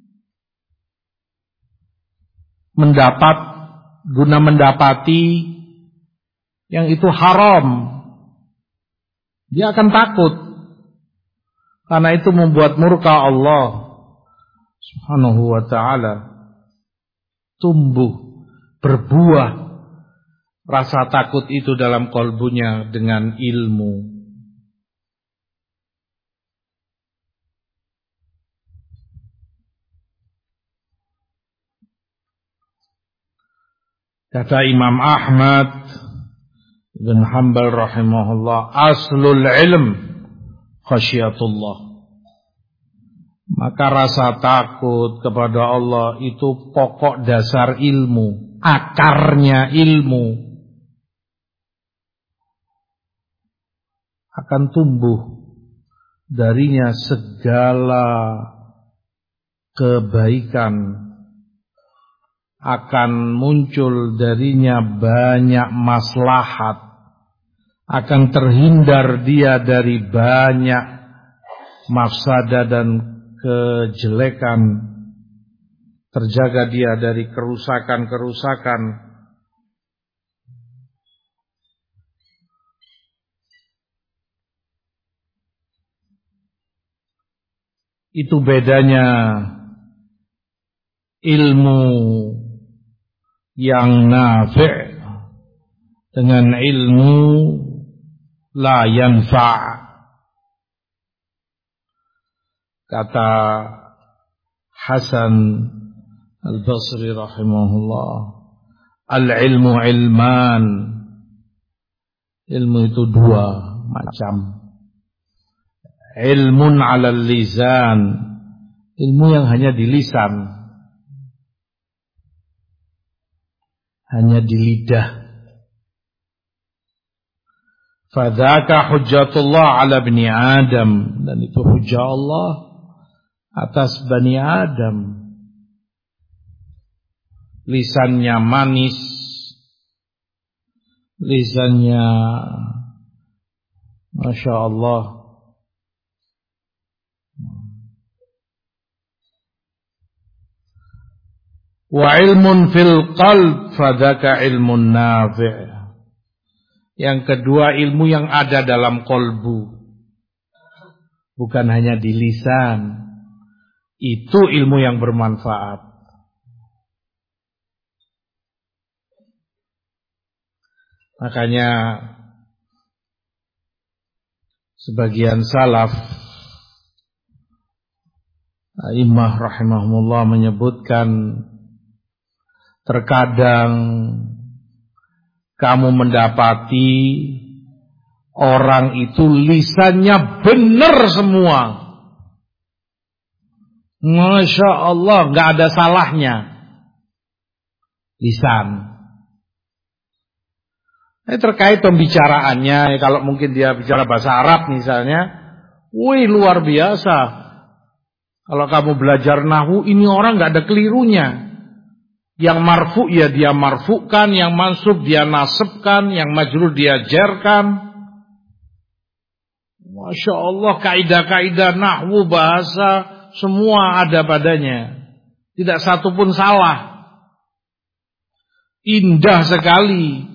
mendapat, guna mendapati yang itu haram. Dia akan takut, karena itu membuat murka Allah Subhanahu wa ta'ala. Tumbuh, berbuah rasa takut itu dalam kalbunya dengan ilmu. Kata Imam Ahmad bin Hanbal rahimahullah, aslul ilm khasyatullah. Maka rasa takut kepada Allah itu pokok dasar ilmu, akarnya ilmu. Akan tumbuh darinya segala kebaikan, akan muncul darinya banyak maslahat, akan terhindar dia dari banyak mafsadah dan kejelekan, terjaga dia dari kerusakan-kerusakan. Itu bedanya ilmu yang nafi' dengan ilmu la yanfa'. Kata Hasan Al-Basri rahimahullah, al-ilmu ilman. Ilmu itu dua macam. Ilmun 'alal lisan, ilmu yang hanya di lisan, hanya di lidah. Fadzaka hujjatullah ala bani Adam, dan itu hujjah Allah atas bani Adam. Lisannya manis, lisannya Masya Allah, wa ilmun fil qalb fadzaka ilmun nafi'. Yang kedua, ilmu yang ada dalam kolbu, bukan hanya di lisan. Itu ilmu yang bermanfaat. Makanya sebagian salaf, a'immah rahimahumullah, menyebutkan terkadang kamu mendapati orang itu lisannya benar semua, Masya Allah, gak ada salahnya lisan. Ini terkait pembicaraannya, kalau mungkin dia bicara bahasa Arab misalnya, wih luar biasa. Kalau kamu belajar nahwu, ini orang gak ada kelirunya. Yang marfu ya dia marfukan, yang mansub dia nasabkan, yang majrur dia jarkan. Masya Allah, kaidah-kaidah nahwu, bahasa, semua ada padanya. Tidak satu pun salah. Indah sekali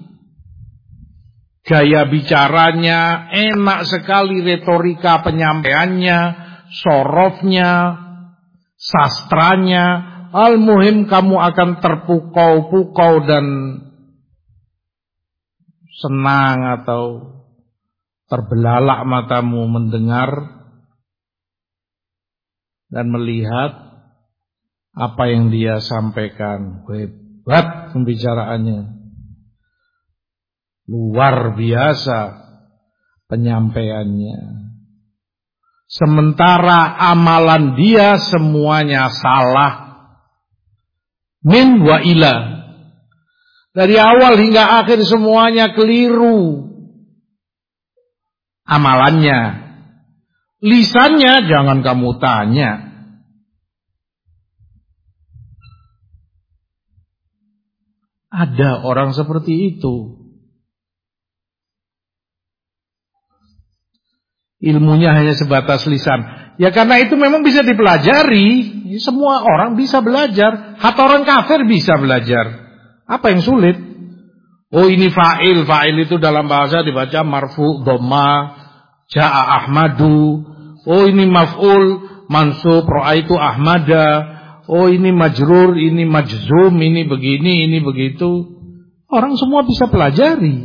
gaya bicaranya, enak sekali retorika penyampaiannya, sorofnya, sastranya. Al-muhim kamu akan terpukau-pukau dan senang atau terbelalak matamu mendengar dan melihat apa yang dia sampaikan. Hebat pembicaraannya, luar biasa penyampaiannya. Sementara amalan dia semuanya salah. Min wa ila. Dari awal hingga akhir semuanya keliru amalannya. Lisannya jangan kamu tanya. Ada orang seperti itu. Ilmunya hanya sebatas lisan. Ya karena itu memang bisa dipelajari. Semua orang bisa belajar. Hatta orang kafir bisa belajar. Apa yang sulit? Oh ini fa'il. Fa'il itu dalam bahasa dibaca marfu, dhamma, ja'a ahmadu. Oh ini maf'ul, mansub, ra'aitu ahmada. Oh ini majrur, ini majzum, ini begini, ini begitu. Orang semua bisa pelajari.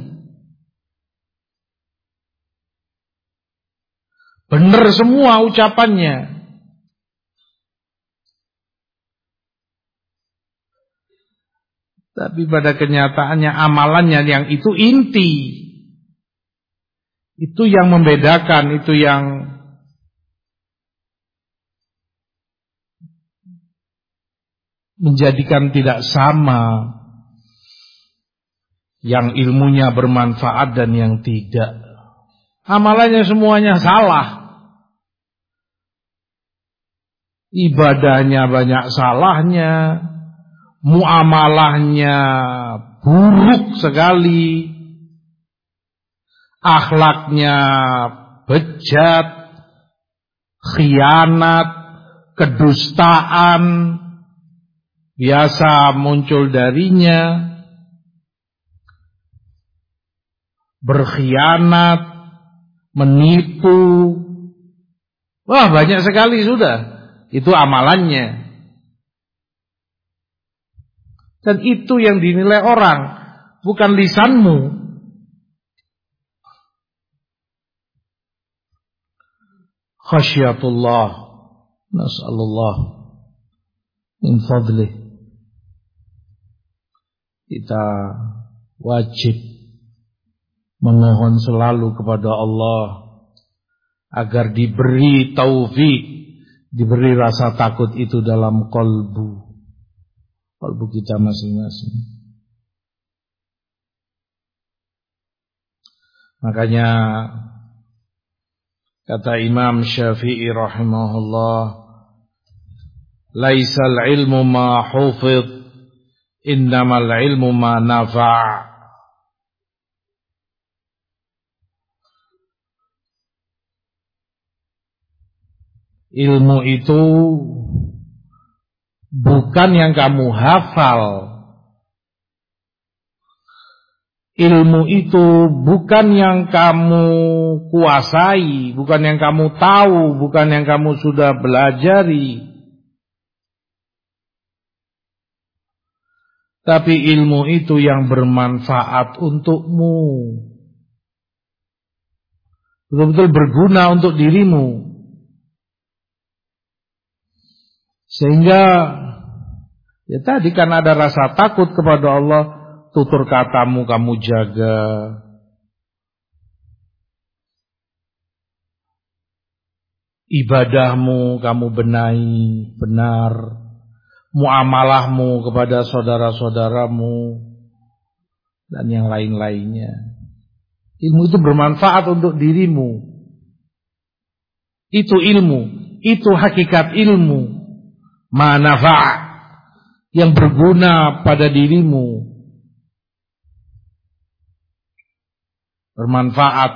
Benar semua ucapannya. Tapi pada kenyataannya amalannya yang itu inti. Itu yang membedakan, itu yang menjadikan tidak sama. Yang ilmunya bermanfaat dan yang tidak. Amalannya semuanya salah. Ibadahnya banyak salahnya. Muamalahnya buruk sekali. Akhlaknya bejat. Khianat. Kedustaan. Biasa muncul darinya. Berkhianat. Menipu. Wah banyak sekali sudah. Itu amalannya. Dan itu yang dinilai orang. Bukan lisanmu. Khasyatullah. Nas'alullah min fadlih. Kita wajib memohon selalu kepada Allah agar diberi taufik, diberi rasa takut itu dalam kalbu, kalbu kita masing-masing. Makanya kata Imam Syafi'i rahimahullah, laisal ilmu ma hufid, innamal ilmu ma nafa'. Ilmu itu bukan yang kamu hafal. Ilmu itu bukan yang kamu kuasai, bukan yang kamu tahu, bukan yang kamu sudah belajari. Tapi ilmu itu yang bermanfaat untukmu. Betul-betul berguna untuk dirimu. Sehingga ya tadi kan ada rasa takut kepada Allah, tutur katamu kamu jaga. Ibadahmu kamu benahi benar. Muamalahmu kepada saudara-saudaramu dan yang lain-lainnya. Ilmu itu bermanfaat untuk dirimu. Itu ilmu, itu hakikat ilmu. Manafa' yang berguna pada dirimu, bermanfaat,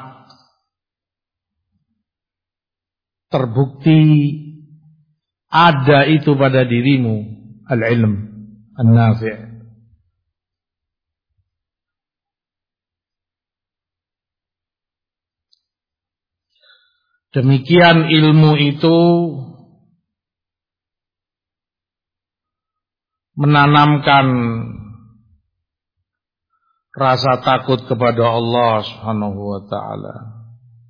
terbukti ada itu pada dirimu, al-ilm an-nafi'. Demikian ilmu itu menanamkan rasa takut kepada Allah Subhanahu wa ta'ala.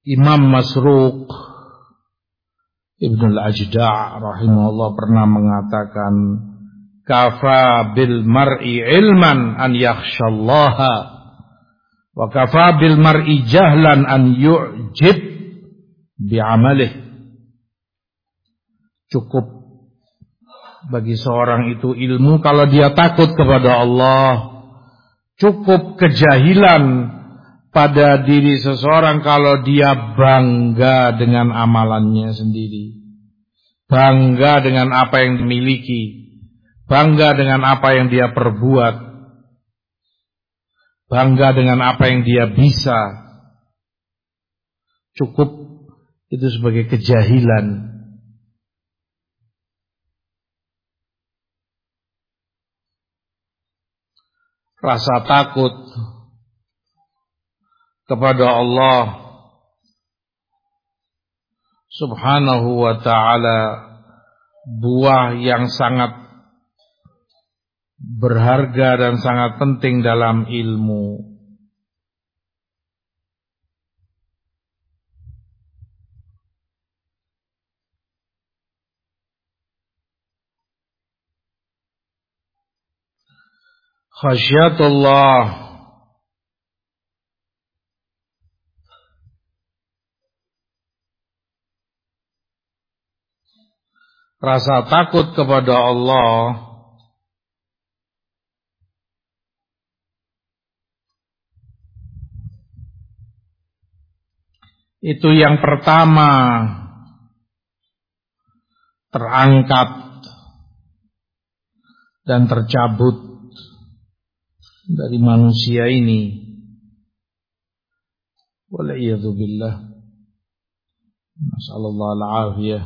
Imam Masruq Ibnul Ajda' rahimahullah pernah mengatakan, kafa bil mar'i ilman an yakhshallaha wa kafa bil mar'i jahlan an yu'jib bi'amalih. Cukup bagi seorang itu ilmu kalau dia takut kepada Allah. Cukup kejahilan pada diri seseorang kalau dia bangga dengan amalannya sendiri, bangga dengan apa yang dimiliki, bangga dengan apa yang dia perbuat, bangga dengan apa yang dia bisa. Cukup itu sebagai kejahilan. Rasa takut kepada Allah Subhanahu wa ta'ala buah yang sangat berharga dan sangat penting dalam ilmu. Khasyatullah, rasa takut kepada Allah itu yang pertama terangkat dan tercabut dari manusia ini. Wal'iyadzubillah. Nasallallahu al-afiyah.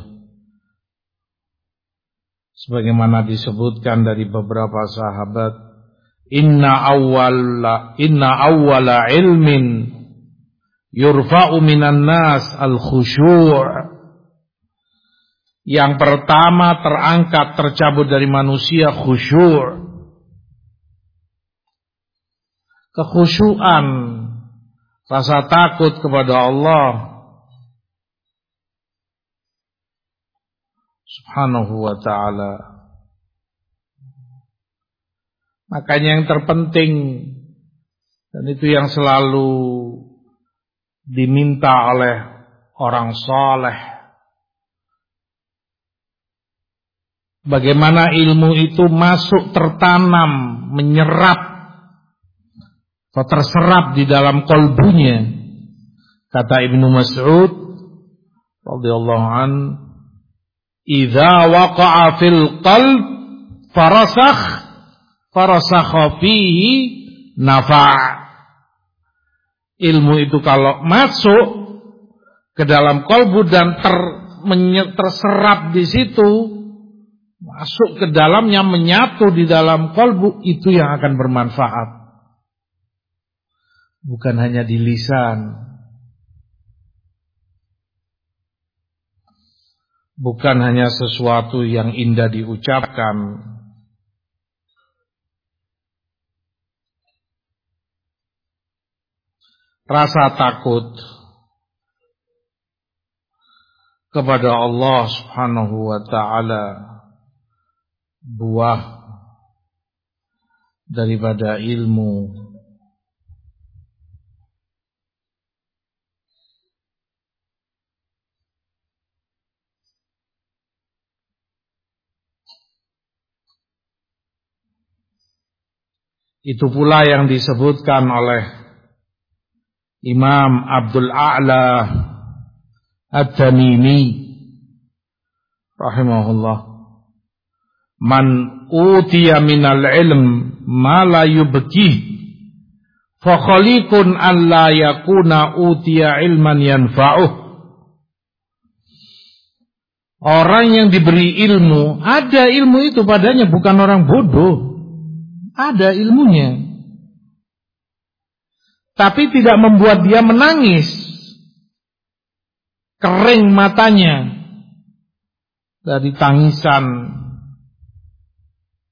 Sebagaimana disebutkan dari beberapa sahabat, inna awwala inna awwala ilmin yurfa'u minan nas al-khusyu'. Yang pertama terangkat, tercabut dari manusia khusyuk. Kekhusyuan, rasa takut kepada Allah Subhanahu wa ta'ala. Makanya yang terpenting, dan itu yang selalu diminta oleh orang saleh, bagaimana ilmu itu masuk, tertanam, menyerap atau terserap di dalam kolbunya. Kata Ibnu Mas'ud radhiyallahu an, idza waqa'a fil qalb farasakh farasakha fihi nafa'. Ilmu itu kalau masuk ke dalam kolbu dan ter, menye, terserap di situ, masuk ke dalamnya, menyatu di dalam kolbu, itu yang akan bermanfaat. Bukan hanya di lisan, bukan hanya sesuatu yang indah diucapkan, rasa takut kepada Allah Subhanahu wa ta'ala buah daripada ilmu. Itu pula yang disebutkan oleh Imam Abdul A'la At-Tamimi rahimahullah, man utiya minal ilm ma la yubkih fa khaliqun an la yakuna utiya ilman yanfa'uh. Orang yang diberi ilmu, ada ilmu itu padanya, bukan orang bodoh. Ada ilmunya, tapi tidak membuat dia menangis, kering matanya dari tangisan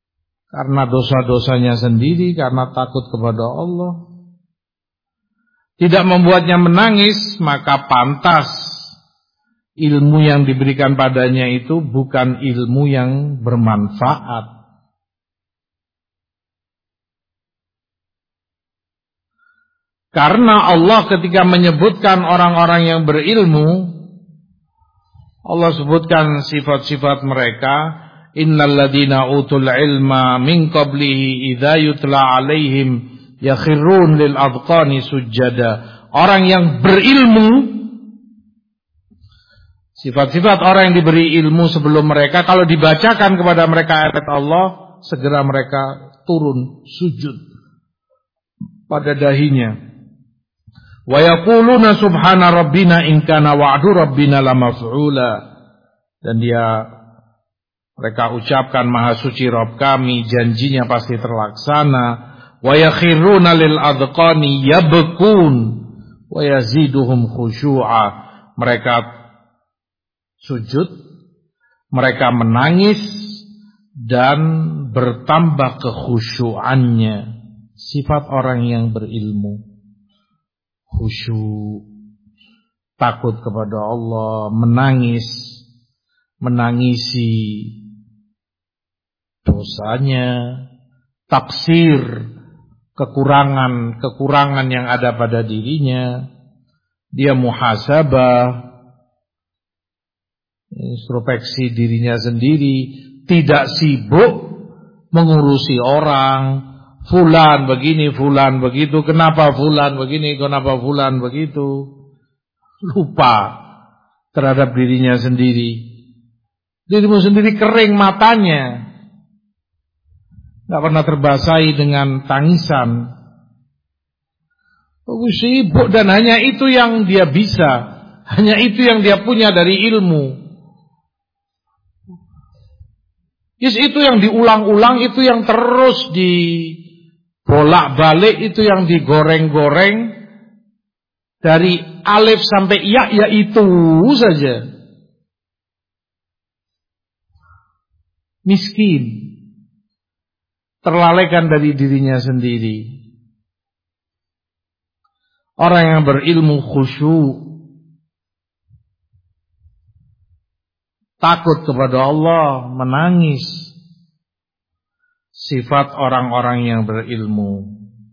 karena dosa-dosanya sendiri, karena takut kepada Allah. tidak membuatnya menangis, maka pantas ilmu yang diberikan padanya itu bukan ilmu yang bermanfaat. Karena Allah ketika menyebutkan orang-orang yang berilmu, Allah sebutkan sifat-sifat mereka, innal ladzina utul ilma min qablihi idza yutla alaihim yakhirun lil adqani sujada. Orang yang berilmu, sifat-sifat orang yang diberi ilmu sebelum mereka, kalau dibacakan kepada mereka ayat Allah, segera mereka turun sujud pada dahinya. Wa yaquluna subhana rabbina in kana wa'du rabbina lamaf'ula. Dan dia mereka ucapkan maha suci Rabb kami, janjinya pasti terlaksana. Wa yakhiruna lil adqani yabkun wa yaziduhum khusyu'a. Mereka sujud, mereka menangis dan bertambah kekhusyuannya. Sifat orang yang berilmu, khusyuk, takut kepada Allah, menangis, menangisi dosanya, taksir, kekurangan-kekurangan yang ada pada dirinya, dia muhasabah, introspeksi dirinya sendiri, tidak sibuk mengurusi orang. Fulan begini, fulan begitu, kenapa fulan begini, kenapa fulan begitu. Lupa terhadap dirinya sendiri. Dirimu sendiri kering matanya, gak pernah terbasahi dengan tangisan. Oh, sibuk dan hanya itu yang dia bisa, hanya itu yang dia punya dari ilmu. Yes, itu yang diulang-ulang, itu yang terus di bolak-balik, itu yang digoreng-goreng dari alif sampai ya, ya itu saja. Miskin, terlalaikan dari dirinya sendiri. Orang yang berilmu khusyuk, takut kepada Allah, menangis. Sifat orang-orang yang berilmu.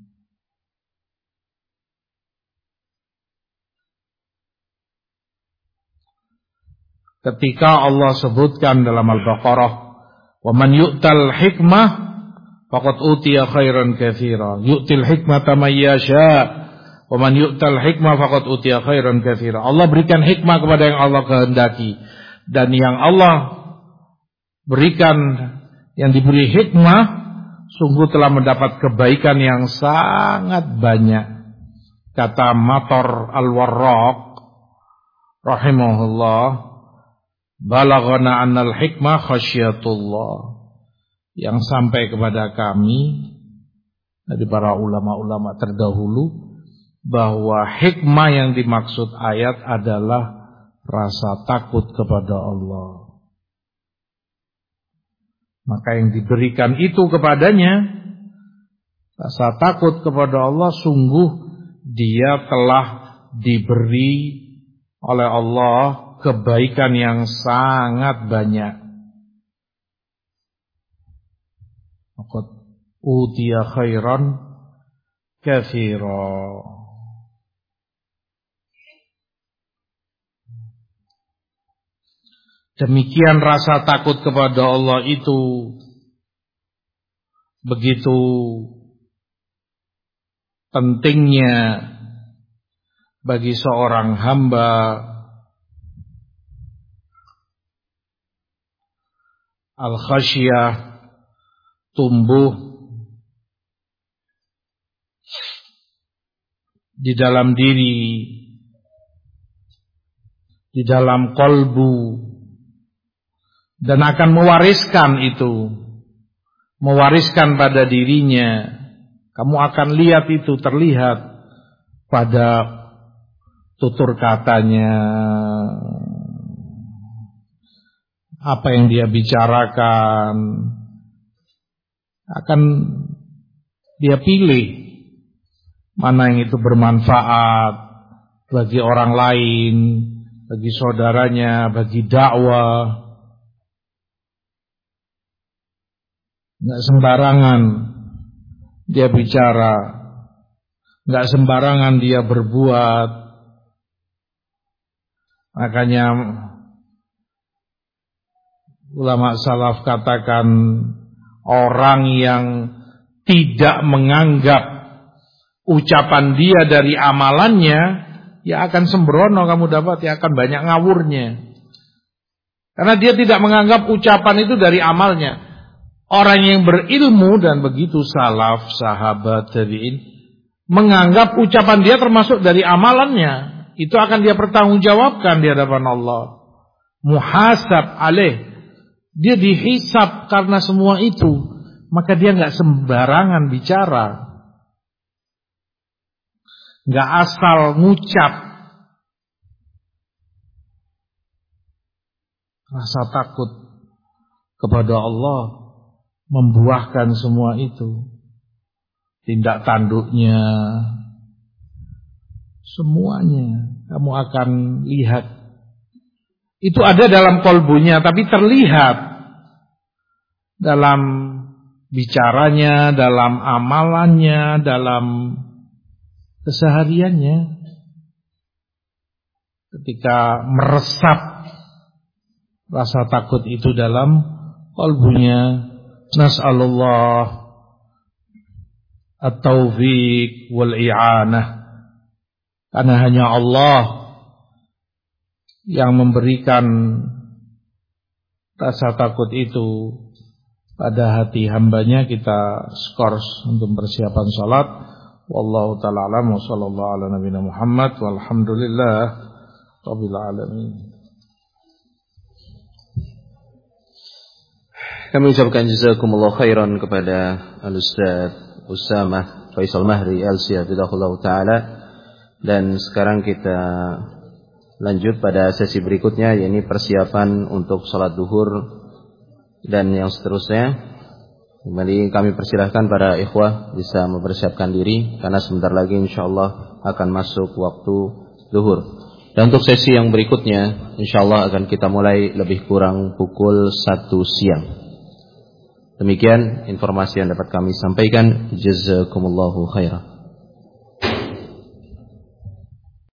Ketika Allah sebutkan dalam Al-Baqarah, "Wa man yu'tal hikmah faqad utiya khairan katsira." Yu'til hikmata may yasha, wa man yu'tal hikmah faqad utiya khairan katsira. Allah berikan hikmah kepada yang Allah kehendaki, dan yang Allah berikan, yang diberi hikmah, sungguh telah mendapat kebaikan yang sangat banyak. Kata Matar Al-Warraq rahimahullah, balaghana annal hikmah khasyatullah. Yang sampai kepada kami dari para ulama-ulama terdahulu, bahwa hikmah yang dimaksud ayat adalah rasa takut kepada Allah. Maka yang diberikan itu kepadanya, rasa takut kepada Allah, sungguh dia telah diberi oleh Allah kebaikan yang sangat banyak. Maka utiya khairan katsira. Demikian rasa takut kepada Allah itu begitu pentingnya bagi seorang hamba al-khasyah tumbuh di dalam diri, di dalam kolbu, dan akan mewariskan itu, mewariskan pada dirinya. Kamu akan lihat itu terlihat pada tutur katanya, apa yang dia bicarakan, akan dia pilih mana yang itu bermanfaat bagi orang lain, bagi saudaranya, bagi dakwah. Enggak sembarangan dia bicara, enggak sembarangan dia berbuat. Makanya ulama salaf katakan orang yang tidak menganggap ucapan dia dari amalannya, ya akan sembrono kamu dapat, ya akan banyak ngawurnya. Karena dia tidak menganggap ucapan itu dari amalnya. Orang yang berilmu, dan begitu salaf, sahabat, tabi'in, menganggap ucapan dia termasuk dari amalannya. Itu akan dia pertanggungjawabkan di hadapan Allah. Muhasab alaih. Dia dihisab karena semua itu. Maka dia gak sembarangan bicara. Gak asal ngucap. Rasa takut kepada Allah membuahkan semua itu. Tindak tanduknya, semuanya kamu akan lihat. Itu ada dalam kolbunya, tapi terlihat dalam bicaranya, dalam amalannya, dalam kesehariannya. Ketika meresap rasa takut itu dalam kolbunya. Nas'alullah at-taufiq wal-i'anah. Karena hanya Allah yang memberikan rasa takut itu pada hati hambanya. Kita skors untuk persiapan salat. Wallahu ta'ala alam wa sallallahu ala nabiyina Muhammad walhamdulillah rabbil alamin. Kami ucapkan jazakumullah khairan kepada Al-Ustaz Usamah Faisal Mahri L C hafizahullah ta'ala. Dan sekarang kita lanjut pada sesi berikutnya, yaitu persiapan untuk sholat duhur dan yang seterusnya. Kembali kami persilahkan para ikhwah bisa mempersiapkan diri, karena sebentar lagi insyaallah akan masuk waktu duhur. Dan untuk sesi yang berikutnya insyaallah akan kita mulai lebih kurang pukul satu siang. Demikian informasi yang dapat kami sampaikan. Jazakumullahu khairan.